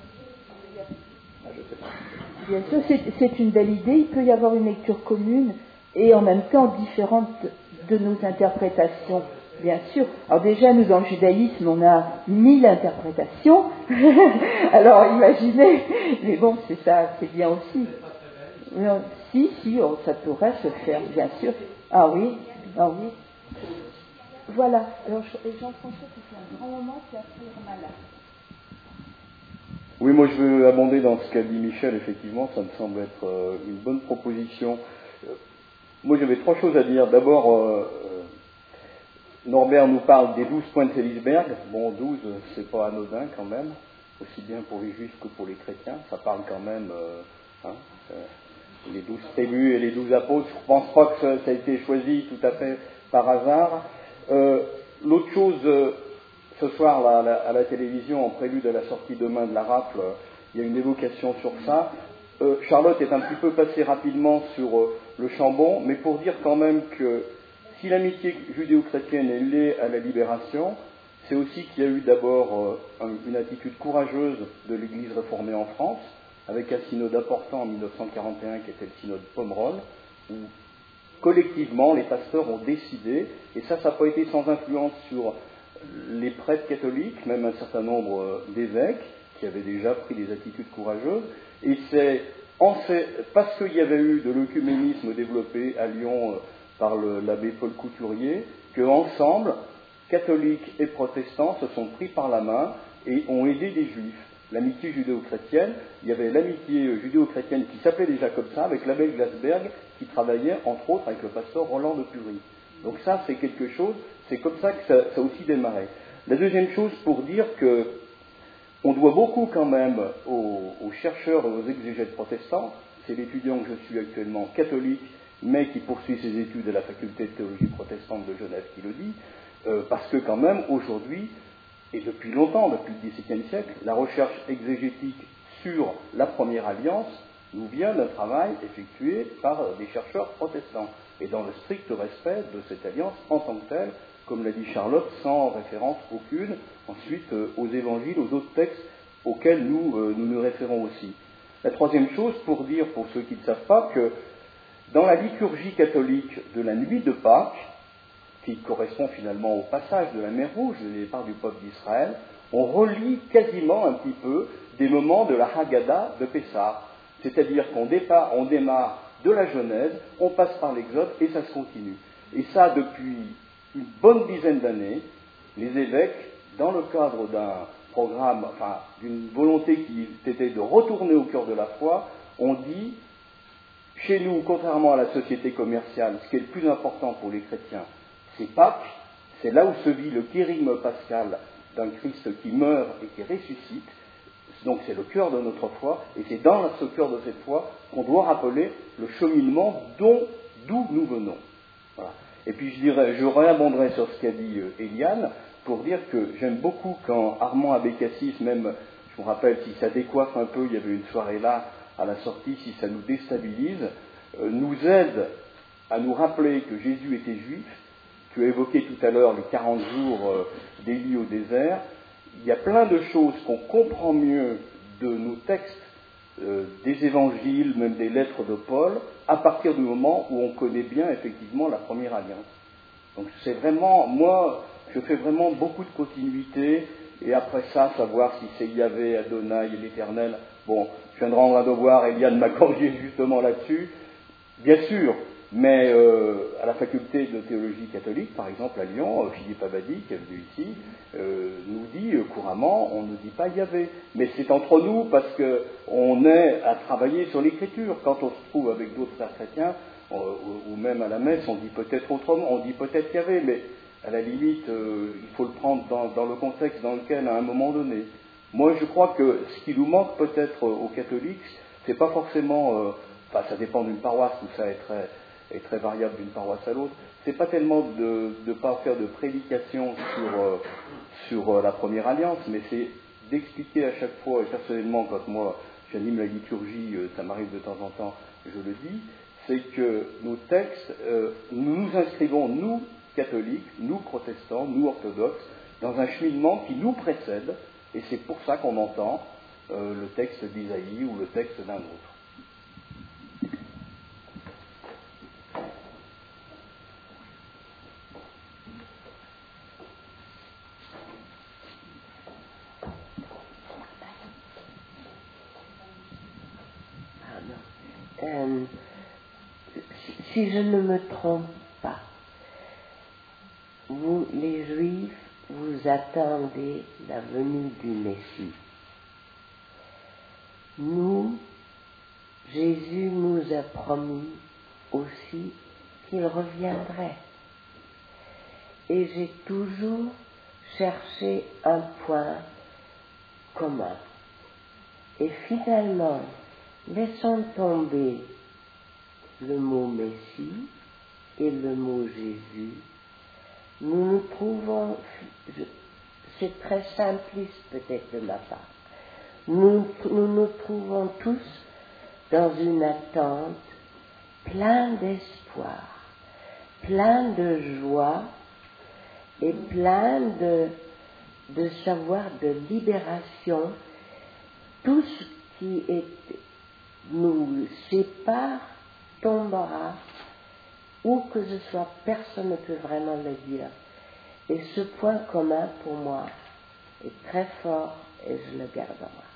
Je sais pas. Bien sûr, c'est une belle idée. Il peut y avoir une lecture commune et en même temps différente de nos interprétations. Bien sûr. Alors déjà, nous, dans le judaïsme, on a 1000 interprétations. Alors, imaginez. Mais bon, c'est ça, c'est bien aussi. Non, si, ça pourrait se faire, bien sûr. Ah oui. Voilà. Alors, Jean-François, c'est un grand moment, puis après, il est malade. Oui, moi je veux abonder dans ce qu'a dit Michel, effectivement, ça me semble être une bonne proposition. Moi j'avais 3 choses à dire. D'abord, Norbert nous parle des 12 points de Selisberg. Bon, 12, c'est pas anodin quand même, aussi bien pour les juifs que pour les chrétiens. Ça parle quand même, les 12 tribus et les 12 apôtres. Je pense pas que ça a été choisi tout à fait par hasard. L'autre chose, ce soir à la télévision, en prélude à la sortie demain de la rafle, il y a une évocation sur ça. Charlotte est un petit peu passée rapidement sur le Chambon, mais pour dire quand même que si l'amitié judéo-chrétienne est liée à la libération, c'est aussi qu'il y a eu d'abord une attitude courageuse de l'Église réformée en France, avec un synode important en 1941 qui était le synode Pomerol, où collectivement les pasteurs ont décidé, et ça n'a pas été sans influence sur les prêtres catholiques, même un certain nombre d'évêques qui avaient déjà pris des attitudes courageuses, et c'est parce qu'il y avait eu de l'œcuménisme développé à Lyon par l'abbé Paul Couturier, qu'ensemble, catholiques et protestants se sont pris par la main et ont aidé des juifs. L'amitié judéo-chrétienne, il y avait l'amitié judéo-chrétienne qui s'appelait déjà comme ça, avec l'abbé Glasberg, qui travaillait entre autres avec le pasteur Roland de Purie. Donc ça, c'est quelque chose, c'est comme ça que ça a aussi démarré. La deuxième chose, pour dire que on doit beaucoup quand même aux chercheurs et aux exégètes protestants, c'est l'étudiant que je suis actuellement catholique, mais qui poursuit ses études à la faculté de théologie protestante de Genève qui le dit, parce que quand même aujourd'hui, et depuis longtemps, depuis le XVIIe siècle, la recherche exégétique sur la Première Alliance nous vient d'un travail effectué par des chercheurs protestants, et dans le strict respect de cette alliance en tant que telle, comme l'a dit Charlotte, sans référence aucune, ensuite aux évangiles, aux autres textes auxquels nous référons aussi. La troisième chose, pour dire, pour ceux qui ne savent pas, que dans la liturgie catholique de la nuit de Pâques, qui correspond finalement au passage de la mer Rouge, le départ du peuple d'Israël, on relie quasiment un petit peu des moments de la Haggadah de Pessah. C'est-à-dire qu'on démarre de la Genèse, on passe par l'Exode et ça se continue. Et ça, depuis une bonne dizaine d'années, les évêques, dans le cadre d'un programme, enfin d'une volonté qui était de retourner au cœur de la foi, ont dit, chez nous, contrairement à la société commerciale, ce qui est le plus important pour les chrétiens, c'est Pâques, c'est là où se vit le kérigme pascal d'un Christ qui meurt et qui ressuscite. Donc c'est le cœur de notre foi, et c'est dans ce cœur de cette foi qu'on doit rappeler le cheminement d'où nous venons. Voilà. Et puis je réabonderai sur ce qu'a dit Eliane, pour dire que j'aime beaucoup quand Armand Abécassis, même, je me rappelle, si ça décoiffe un peu, il y avait une soirée là, à la sortie, si ça nous déstabilise, nous aide à nous rappeler que Jésus était juif. Tu as évoqué tout à l'heure les 40 jours d'Élie au désert. Il y a plein de choses qu'on comprend mieux de nos textes, des évangiles, même des lettres de Paul, à partir du moment où on connaît bien effectivement la Première Alliance. Donc c'est vraiment, moi, je fais vraiment beaucoup de continuité, et après ça, savoir si c'est Yahvé, Adonai et l'Éternel. Bon, je viens de rendre un devoir, Eliane m'a corrigé justement là-dessus. Bien sûr, mais à la faculté de théologie catholique, par exemple à Lyon, Philippe Abadi, qui est venu ici, nous dit couramment, on ne dit pas Yahvé. Mais c'est entre nous parce qu'on est à travailler sur l'écriture. Quand on se trouve avec d'autres frères chrétiens, ou même à la messe, on dit peut-être autrement, on dit peut-être Yahvé, mais à la limite, il faut le prendre dans le contexte dans lequel, à un moment donné. Moi, je crois que ce qui nous manque peut-être aux catholiques, c'est pas forcément, ça dépend d'une paroisse, tout ça est très variable d'une paroisse à l'autre, c'est pas tellement de ne pas faire de prédication sur la Première Alliance, mais c'est d'expliquer à chaque fois, et personnellement, quand moi j'anime la liturgie, ça m'arrive de temps en temps, je le dis, c'est que nos textes, nous nous inscrivons, nous, catholiques, nous, protestants, nous, orthodoxes, dans un cheminement qui nous précède, et c'est pour ça qu'on entend le texte d'Isaïe ou le texte d'un autre. Si je ne me trompe pas, vous, les Juifs, vous attendez la venue du Messie. Nous, Jésus nous a promis aussi qu'il reviendrait. Et j'ai toujours cherché un point commun. Et finalement, laissons tomber le mot Messie et le mot Jésus. Nous nous trouvons, c'est très simpliste peut-être de ma part, nous nous trouvons tous dans une attente plein d'espoir, plein de joie et plein de savoir de libération. Tout ce qui nous sépare tombera, où que ce soit, personne ne peut vraiment le dire. Et ce point commun, pour moi, est très fort et je le garde en moi.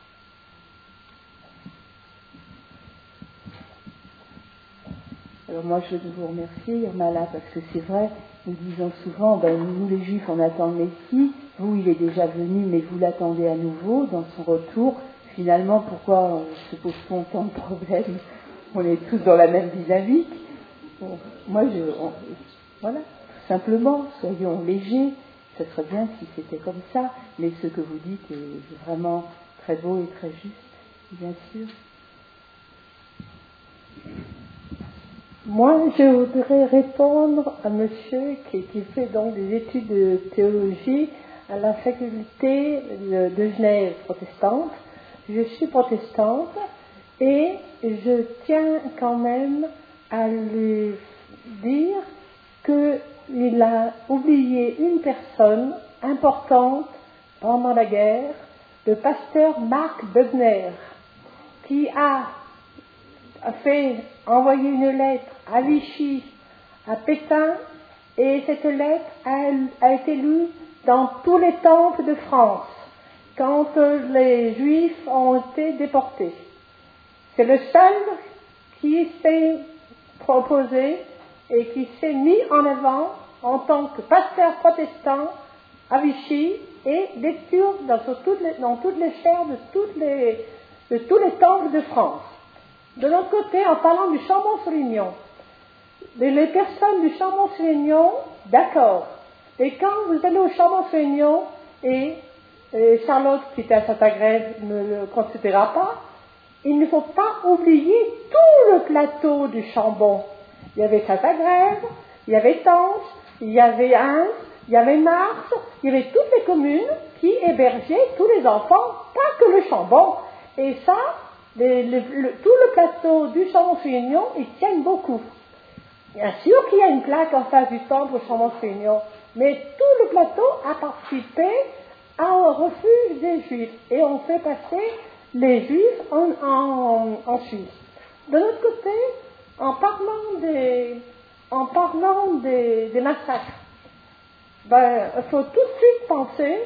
Alors moi, je veux vous remercier, Irmala, parce que c'est vrai, nous disons souvent, nous les Juifs, on attend le Messie, vous, il est déjà venu, mais vous l'attendez à nouveau dans son retour. Finalement, pourquoi se pose-t-on tant de problèmes? On est tous dans la même dynamique. Bon, moi, voilà, tout simplement, soyons légers. Ce serait bien si c'était comme ça, mais ce que vous dites est vraiment très beau et très juste, bien sûr. Moi, je voudrais répondre à monsieur qui fait donc des études de théologie à la faculté de Genève protestante. Je suis protestante et je tiens quand même à lui dire qu'il a oublié une personne importante pendant la guerre, le pasteur Marc Bögner, qui a envoyé une lettre à Vichy, à Pétain, et cette lettre a été lue dans tous les temples de France quand les Juifs ont été déportés. C'est le seul qui s'est proposé et qui s'est mis en avant en tant que pasteur protestant à Vichy et lecture dans toutes les chaires de tous les temples de France. De l'autre côté, en parlant du Chambon-sur-Lignon, les personnes du Chambon-sur-Lignon, d'accord. Et quand vous allez au Chambon-sur-Lignon, et Charlotte, qui était à Saint-Agrève, ne le considéra pas, il ne faut pas oublier tout le plateau du Chambon. Il y avait Saint-Agrève, il y avait Tence, il y avait Reims, il y avait Mars, il y avait toutes les communes qui hébergeaient tous les enfants, pas que le Chambon. Et ça, tout le plateau du Chambon-sur-Lignon, ils tiennent beaucoup. Bien sûr qu'il y a une plaque en face du temple au Chambon-sur-Lignon, mais tout le plateau a participé au refuge des Juifs, et on fait passer les Juifs en Suisse. De l'autre côté, en parlant des massacres, il faut tout de suite penser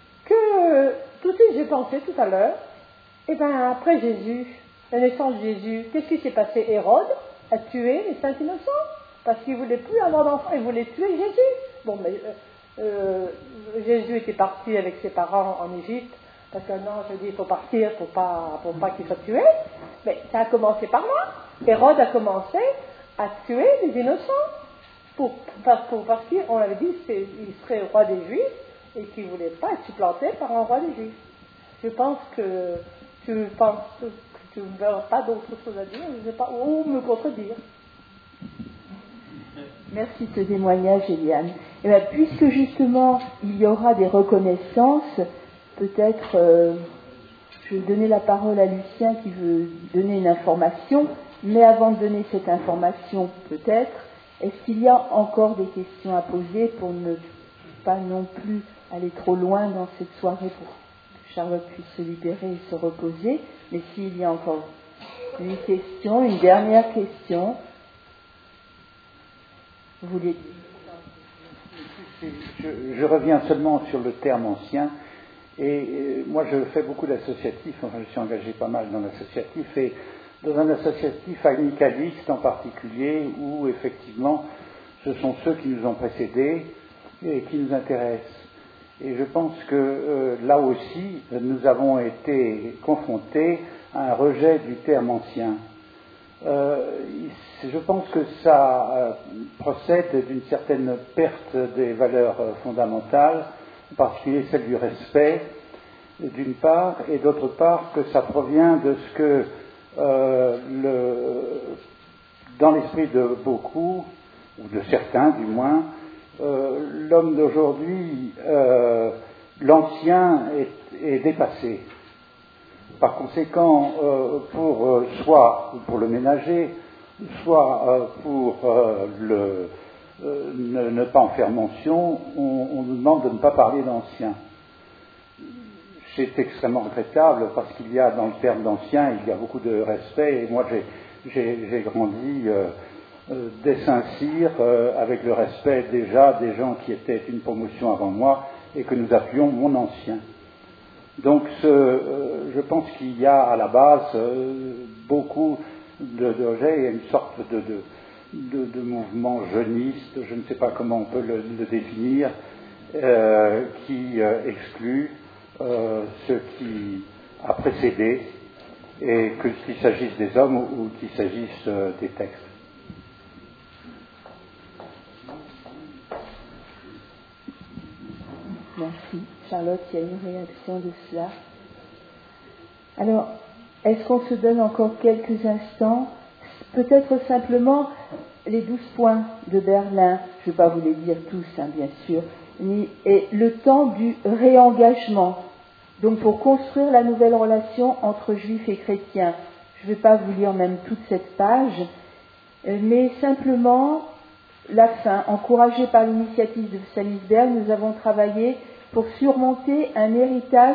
j'ai pensé tout à l'heure, après Jésus, la naissance de Jésus, qu'est-ce qui s'est passé? Hérode a tué les saints innocents, parce qu'il ne voulait plus avoir d'enfants, il voulait tuer Jésus. Bon, mais Jésus était parti avec ses parents en Égypte, parce qu'un ange dit qu'il faut partir pour pas qu'il soit tué. Mais ça a commencé par là. Hérode a commencé à tuer les innocents, parce qu'on avait dit qu'il serait roi des Juifs, et qu'il ne voulait pas être supplanté par un roi des Juifs. Je pense que tu n'auras pas d'autre chose à dire, je ne sais pas où me contredire. Merci de ce témoignage, Eliane. Puisque justement il y aura des reconnaissances, peut-être je vais donner la parole à Lucien qui veut donner une information, mais avant de donner cette information, peut-être, est-ce qu'il y a encore des questions à poser pour ne pas non plus aller trop loin dans cette soirée pour que Charlotte puisse se libérer et se reposer, mais s'il y a encore une question, une dernière question, vous voulez dire? Je reviens seulement sur le terme ancien, et moi je fais beaucoup d'associatifs, je suis engagé pas mal dans l'associatif, et dans un associatif amicaliste en particulier, où effectivement ce sont ceux qui nous ont précédés et qui nous intéressent. Et je pense que là aussi, nous avons été confrontés à un rejet du terme ancien. Je pense que ça procède d'une certaine perte des valeurs fondamentales, en particulier celle du respect, d'une part, et d'autre part que ça provient de ce que, dans l'esprit de beaucoup, ou de certains du moins, l'homme d'aujourd'hui, l'ancien est dépassé. Par conséquent, soit pour le ménager, soit pour ne pas en faire mention, on nous demande de ne pas parler d'ancien. c'est extrêmement regrettable parce qu'il y a dans le terme d'ancien, il y a beaucoup de respect. Et moi, j'ai grandi dès Saint-Cyr avec le respect déjà des gens qui étaient une promotion avant moi et que nous appelions mon ancien. Donc, je pense qu'il y a à la base beaucoup de rejet et une sorte de mouvement jeuniste, je ne sais pas comment on peut le définir, qui exclut ce qui a précédé, et qu'il s'agisse des hommes ou qu'il s'agisse des textes. Merci. Charlotte, il y a une réaction de cela. Alors, est-ce qu'on se donne encore quelques instants? Peut-être simplement les 12 points de Berlin, je ne vais pas vous les dire tous, bien sûr, et le temps du réengagement, donc pour construire la nouvelle relation entre juifs et chrétiens. Je ne vais pas vous lire même toute cette page, mais simplement la fin. Encouragés par l'initiative de Salisbury, nous avons travaillé pour surmonter un héritage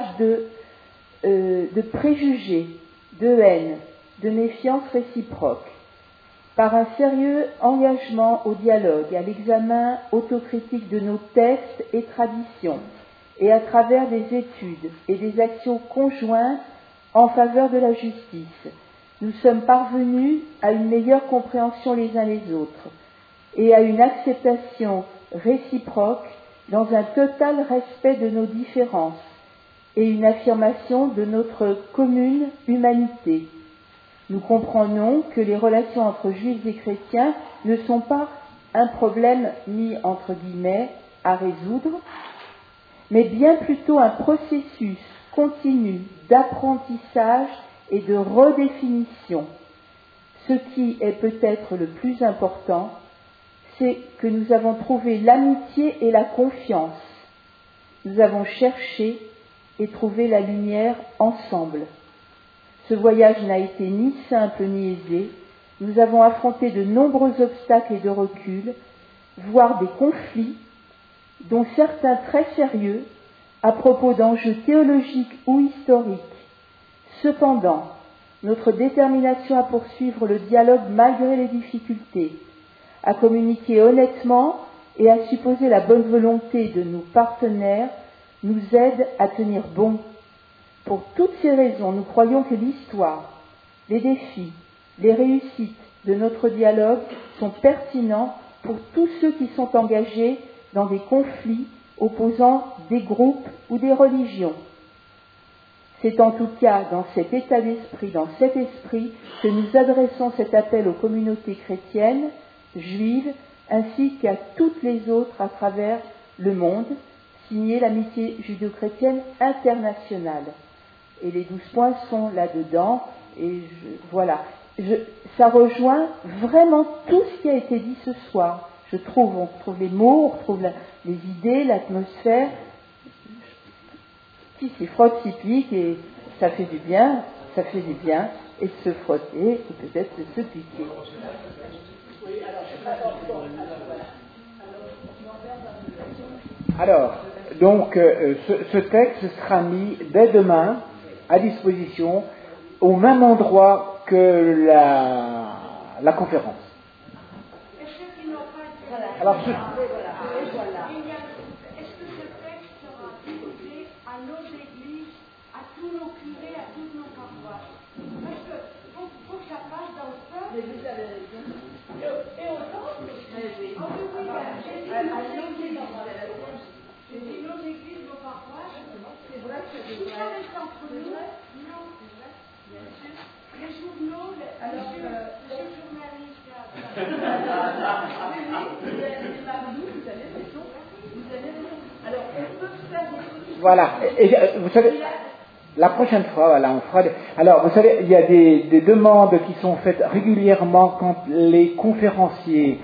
de préjugés, de haine, de méfiance réciproque, par un sérieux engagement au dialogue, à l'examen autocritique de nos textes et traditions, et à travers des études et des actions conjointes en faveur de la justice, nous sommes parvenus à une meilleure compréhension les uns les autres et à une acceptation réciproque dans un total respect de nos différences et une affirmation de notre commune humanité. Nous comprenons que les relations entre juifs et chrétiens ne sont pas un problème mis entre guillemets à résoudre, mais bien plutôt un processus continu d'apprentissage et de redéfinition. Ce qui est peut-être le plus important, c'est que nous avons trouvé l'amitié et la confiance. Nous avons cherché et trouvé la lumière ensemble. Ce voyage n'a été ni simple ni aisé. Nous avons affronté de nombreux obstacles et de reculs, voire des conflits, dont certains très sérieux, à propos d'enjeux théologiques ou historiques. Cependant, notre détermination à poursuivre le dialogue malgré les difficultés, à communiquer honnêtement et à supposer la bonne volonté de nos partenaires nous aide à tenir bon. Pour toutes ces raisons, nous croyons que l'histoire, les défis, les réussites de notre dialogue sont pertinents pour tous ceux qui sont engagés dans des conflits opposant des groupes ou des religions. C'est en tout cas dans cet état d'esprit, dans cet esprit, que nous adressons cet appel aux communautés chrétiennes, juives, ainsi qu'à toutes les autres à travers le monde, signé l'amitié judéo-chrétienne internationale. Et les 12 points sont là-dedans, et voilà. Ça rejoint vraiment tout ce qui a été dit ce soir. On retrouve les mots, on retrouve les idées, l'atmosphère. Qui s'y frotte, s'y pique, et ça fait du bien, et de se frotter, et peut-être de se piquer. Alors, donc, ce texte sera mis dès demain à disposition au même endroit que la conférence. Alors, est-ce que ce texte sera diffusé à nos églises, à tous nos curés, à toutes nos paroisses? Parce que faut que ça passe dans le peuple. Et aux autres aussi. J'ai dit nos églises, nos paroisses. C'est vrai que tout ça reste entre nous. Non, c'est vrai, bien sûr. Les journaux, les journalistes. Alors, on peut faire des... Voilà. Et, vous savez, la prochaine fois, voilà, on fera. Alors, vous savez, il y a des demandes qui sont faites régulièrement quand les conférenciers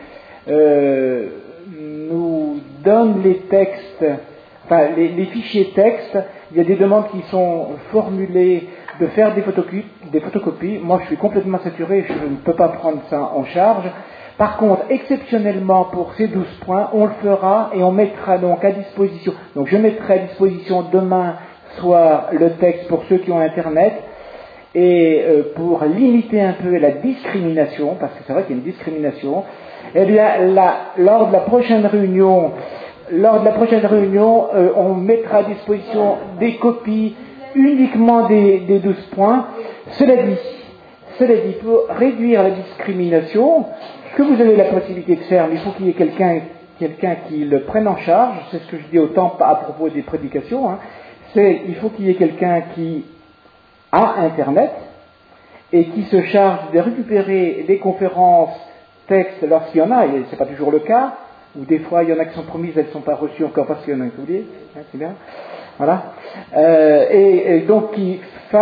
nous donnent les textes, enfin les fichiers textes. Il y a des demandes qui sont formulées de faire des photocopies. Moi, je suis complètement saturé, je ne peux pas prendre ça en charge. Par contre, exceptionnellement pour ces 12 points, on le fera et on mettra donc à disposition. Donc, je mettrai à disposition demain soit le texte pour ceux qui ont Internet, et pour limiter un peu la discrimination, parce que c'est vrai qu'il y a une discrimination, eh bien, lors de la prochaine réunion, on mettra à disposition des copies uniquement des 12 points. Cela dit, pour réduire la discrimination, ce que vous avez la possibilité de faire, mais il faut qu'il y ait quelqu'un qui le prenne en charge, c'est ce que je dis autant à propos des prédications, il faut qu'il y ait quelqu'un qui a Internet et qui se charge de récupérer les conférences textes lorsqu'il y en a, et ce n'est pas toujours le cas, ou des fois il y en a qui sont promises, elles ne sont pas reçues encore parce qu'il y en a qui oublié, c'est bien, voilà, et donc qui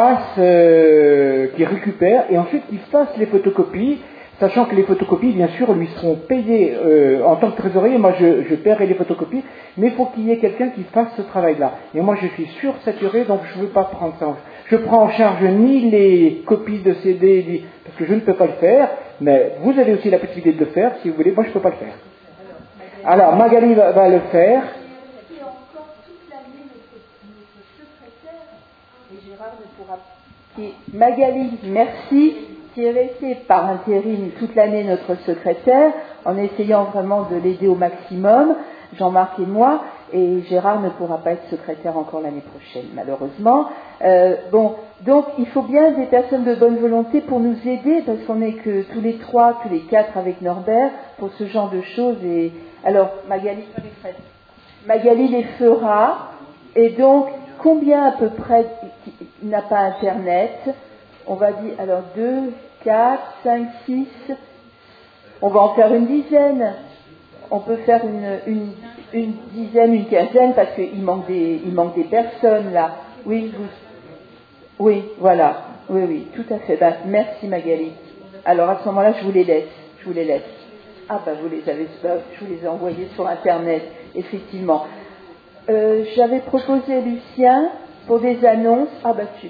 récupère, et ensuite qui fasse les photocopies, sachant que les photocopies, bien sûr, lui seront payées en tant que trésorier. Moi, je paierai les photocopies, mais il faut qu'il y ait quelqu'un qui fasse ce travail-là. Et moi, je suis sursaturé, donc je ne veux pas prendre ça. Je prends en charge ni les copies de CD, parce que je ne peux pas le faire, mais vous avez aussi la possibilité de le faire, si vous voulez. Moi, je ne peux pas le faire. Alors, Magali va le faire. Et encore toute l'année, notre secrétaire, et Gérard ne pourra pas. Magali, merci, qui est resté par intérim toute l'année notre secrétaire, en essayant vraiment de l'aider au maximum, Jean-Marc et moi, et Gérard ne pourra pas être secrétaire encore l'année prochaine, malheureusement. Donc il faut bien des personnes de bonne volonté pour nous aider, parce qu'on n'est que tous les 4 avec Norbert, pour ce genre de choses. Et alors, Magali les fera, et donc, combien à peu près n'a pas Internet? On va dire, alors 2, 4, 5, 6, on va en faire une dizaine. On peut faire une dizaine, une quinzaine, parce qu'il manque des personnes là. Oui, voilà. Oui, tout à fait. Merci Magali. Alors à ce moment-là, je vous les laisse. Ah vous les avez, je vous les ai envoyés sur Internet, effectivement. J'avais proposé Lucien pour des annonces. Tu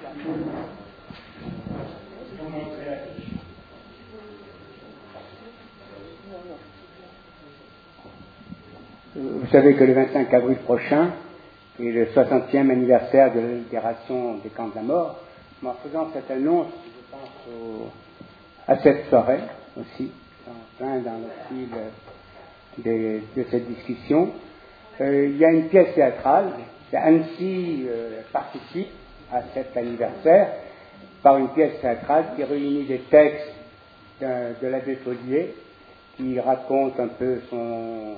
Vous savez que le 25 avril prochain est le 60e anniversaire de la libération des camps de la mort. En faisant cette annonce, je pense à cette soirée aussi, dans le fil de cette discussion. Il y a une pièce théâtrale. Annecy participe à cet anniversaire par une pièce théâtrale qui réunit des textes de l'abbé Follier, qui raconte un peu son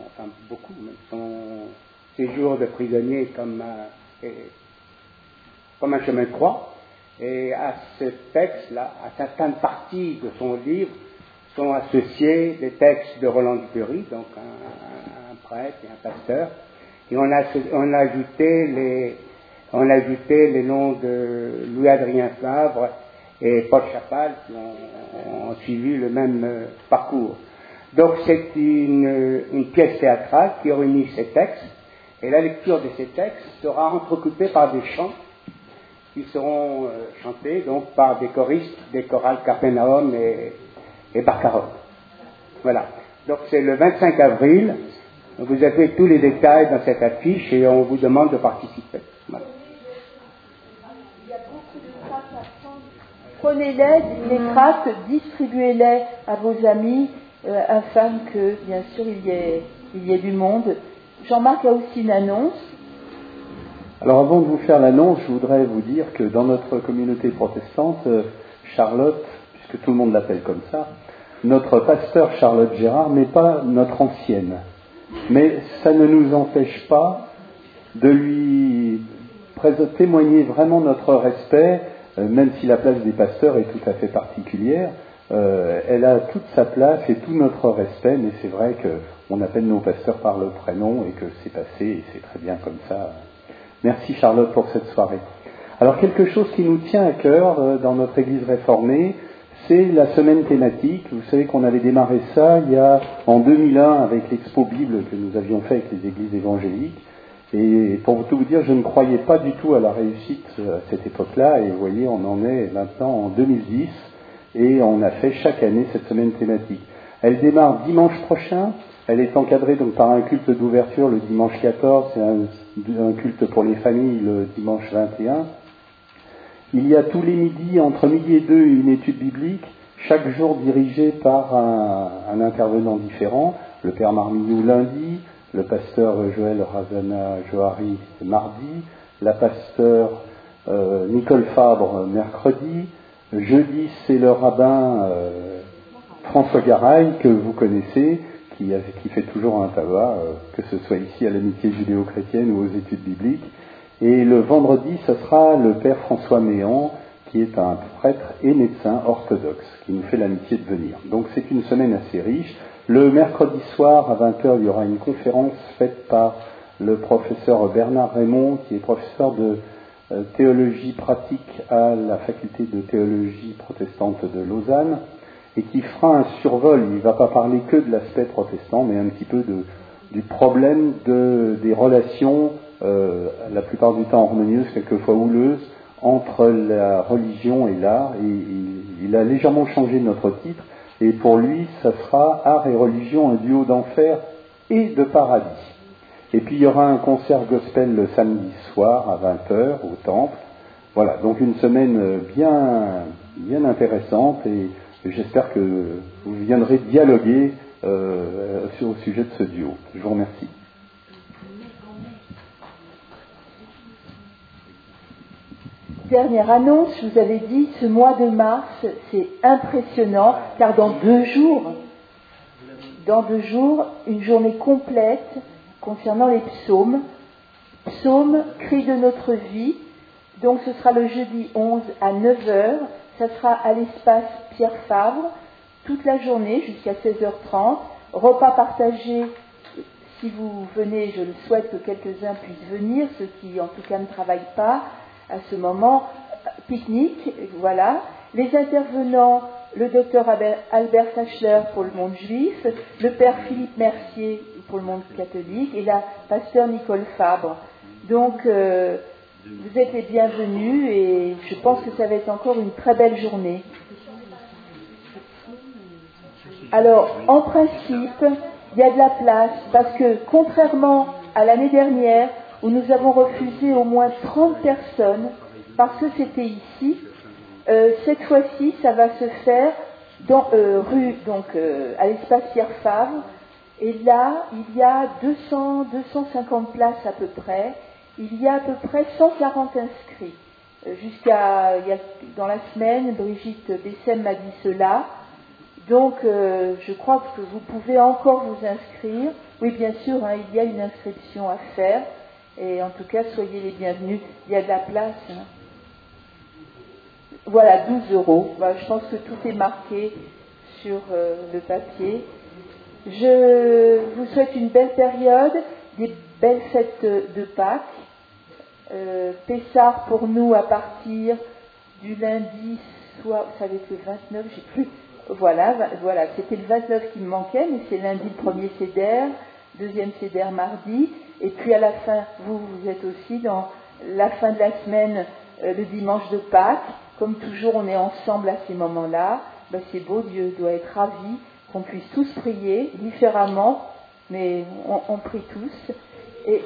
séjour de prisonnier comme un chemin de croix. Et à ce texte-là, à certaines parties de son livre, sont associés des textes de Roland Duperry, donc un prêtre et un pasteur. Et on a ajouté les noms de Louis-Adrien Favre et Paul Chapal qui ont suivi le même parcours. Donc c'est une pièce théâtrale qui réunit ces textes, et la lecture de ces textes sera entrecoupée par des chants qui seront chantés donc par des choristes des chorales Capernaum et Barcarolle. Voilà. Donc c'est le 25 avril. Vous avez tous les détails dans cette affiche et on vous demande de participer. Voilà. Il y a beaucoup de tracts à prendre. Prenez-les, les tracts, distribuez-les à vos amis, afin que, bien sûr, il y ait du monde. Jean-Marc a aussi une annonce. Alors avant de vous faire l'annonce, je voudrais vous dire que dans notre communauté protestante, Charlotte, puisque tout le monde l'appelle comme ça, notre pasteur Charlotte Gérard n'est pas notre ancienne. Mais ça ne nous empêche pas de lui témoigner vraiment notre respect, même si la place des pasteurs est tout à fait particulière. Elle a toute sa place et tout notre respect, mais c'est vrai qu'on appelle nos pasteurs par le prénom et que c'est passé et c'est très bien comme ça. Merci Charlotte pour cette soirée. Alors quelque chose qui nous tient à cœur dans notre Église réformée, c'est la semaine thématique. Vous savez qu'on avait démarré ça en 2001 avec l'Expo Bible que nous avions fait avec les églises évangéliques. Et pour tout vous dire, je ne croyais pas du tout à la réussite à cette époque-là. Et vous voyez, on en est maintenant en 2010 et on a fait chaque année cette semaine thématique. Elle démarre dimanche prochain. Elle est encadrée donc par un culte d'ouverture le dimanche 14 et un culte pour les familles le dimanche 21. Il y a tous les midis, entre midi et 2, une étude biblique, chaque jour dirigée par un intervenant différent. Le père Marminou lundi, le pasteur Joël Razana Johari mardi, la pasteur Nicole Fabre mercredi. Jeudi, c'est le rabbin François Garay, que vous connaissez, qui fait toujours un tabac, que ce soit ici à l'amitié judéo-chrétienne ou aux études bibliques. Et le vendredi, ce sera le père François Méan, qui est un prêtre et médecin orthodoxe, qui nous fait l'amitié de venir. Donc c'est une semaine assez riche. Le mercredi soir, à 20h, il y aura une conférence faite par le professeur Bernard Raymond, qui est professeur de théologie pratique à la faculté de théologie protestante de Lausanne, et qui fera un survol. Il ne va pas parler que de l'aspect protestant, mais un petit peu du problème des relations, la plupart du temps harmonieuses, quelquefois houleuses, entre la religion et l'art. Et il a légèrement changé notre titre, et pour lui, ça sera Art et religion, un duo d'enfer et de paradis. Et puis il y aura un concert gospel le samedi soir à 20h au temple. Voilà, donc une semaine bien intéressante, et j'espère que vous viendrez dialoguer au sujet de ce duo. Je vous remercie. Dernière annonce, je vous avais dit, ce mois de mars, c'est impressionnant, car dans 2 jours, une journée complète concernant les psaumes. Psaumes, cris de notre vie. Donc ce sera le jeudi 11 à 9h. Ça sera à l'espace Pierre Fabre, toute la journée jusqu'à 16h30. Repas partagé, si vous venez, je le souhaite que quelques-uns puissent venir, ceux qui en tout cas ne travaillent pas à ce moment. Pique-nique, voilà. Les intervenants, le docteur Albert Sachler pour le monde juif, le père Philippe Mercier pour le monde catholique et la pasteur Nicole Fabre. Donc, vous êtes les bienvenus et je pense que ça va être encore une très belle journée. Alors, en principe, il y a de la place parce que, contrairement à l'année dernière où nous avons refusé au moins 30 personnes parce que c'était ici, cette fois-ci, ça va se faire dans à l'espace Pierre Fabre. Et là, il y a 250 places à peu près. Il y a à peu près 140 inscrits. Dans la semaine, Brigitte Bessem m'a dit cela. Donc, je crois que vous pouvez encore vous inscrire. Oui, bien sûr, il y a une inscription à faire. Et en tout cas, soyez les bienvenus. Il y a de la place. Voilà, 12 €. Je pense que tout est marqué sur le papier. Je vous souhaite une belle période, des belles fêtes de Pâques. Pessard pour nous à partir du lundi, soit, ça va être le 29, j'ai plus. Voilà, c'était le 29 qui me manquait, mais c'est lundi le premier Seder, deuxième Seder mardi, et puis à la fin, vous êtes aussi dans la fin de la semaine, le dimanche de Pâques. Comme toujours, on est ensemble à ces moments-là. C'est beau, Dieu doit être ravi qu'on puisse tous prier différemment, mais on prie tous. Et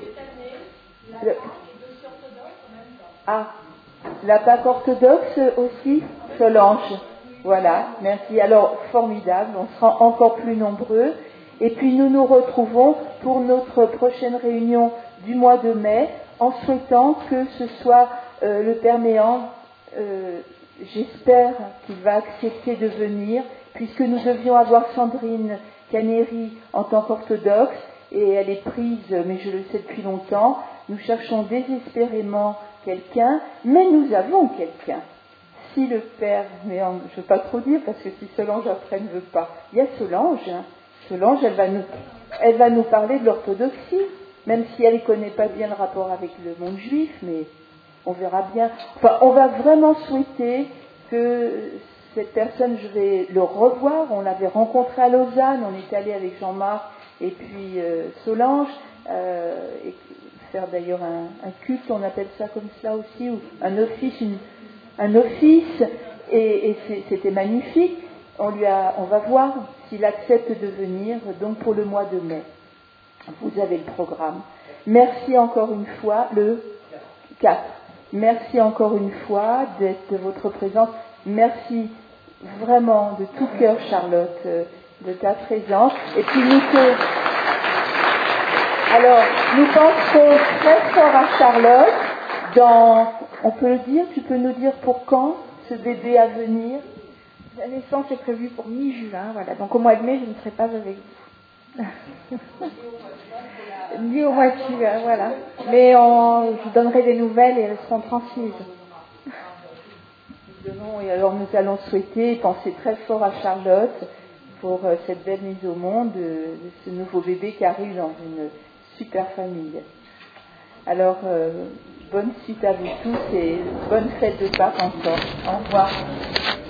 la Pâque orthodoxe aussi, Solange. Voilà, merci. Alors, formidable, on sera encore plus nombreux. Et puis, nous nous retrouvons pour notre prochaine réunion du mois de mai, en souhaitant que ce soit le Père Méan, j'espère qu'il va accepter de venir, puisque nous devions avoir Sandrine Caneri en tant qu'orthodoxe, et elle est prise, mais je le sais depuis longtemps. Nous cherchons désespérément quelqu'un, mais nous avons quelqu'un. Si le Père Méan, je ne veux pas trop dire, parce que si Solange après ne veut pas, il y a Solange. Solange, elle va nous parler de l'orthodoxie, même si elle ne connaît pas bien le rapport avec le monde juif, mais on verra bien. Enfin, on va vraiment souhaiter que cette personne, je vais le revoir. On l'avait rencontré à Lausanne, on est allé avec Jean-Marc et puis Solange, et faire d'ailleurs un culte, on appelle ça comme ça aussi, ou un office, et c'était magnifique. on va voir s'il accepte de venir, donc pour le mois de mai. Vous avez le programme. Merci encore une fois, le 4. Merci encore une fois de votre présence. Merci vraiment de tout cœur, Charlotte, de ta présence. Et puis nous penserons très fort à Charlotte on peut le dire, tu peux nous dire pour quand ce bébé à venir? La naissance est prévue pour mi-juin, voilà. Donc au mois de mai, je ne serai pas avec vous. Ni au mois de juin, voilà. Mais je vous donnerai des nouvelles et elles seront transmises. Et alors nous allons souhaiter et penser très fort à Charlotte pour cette belle mise au monde de ce nouveau bébé qui arrive dans une super famille. Alors, bonne suite à vous tous et bonne fête de Pâques encore. Au revoir.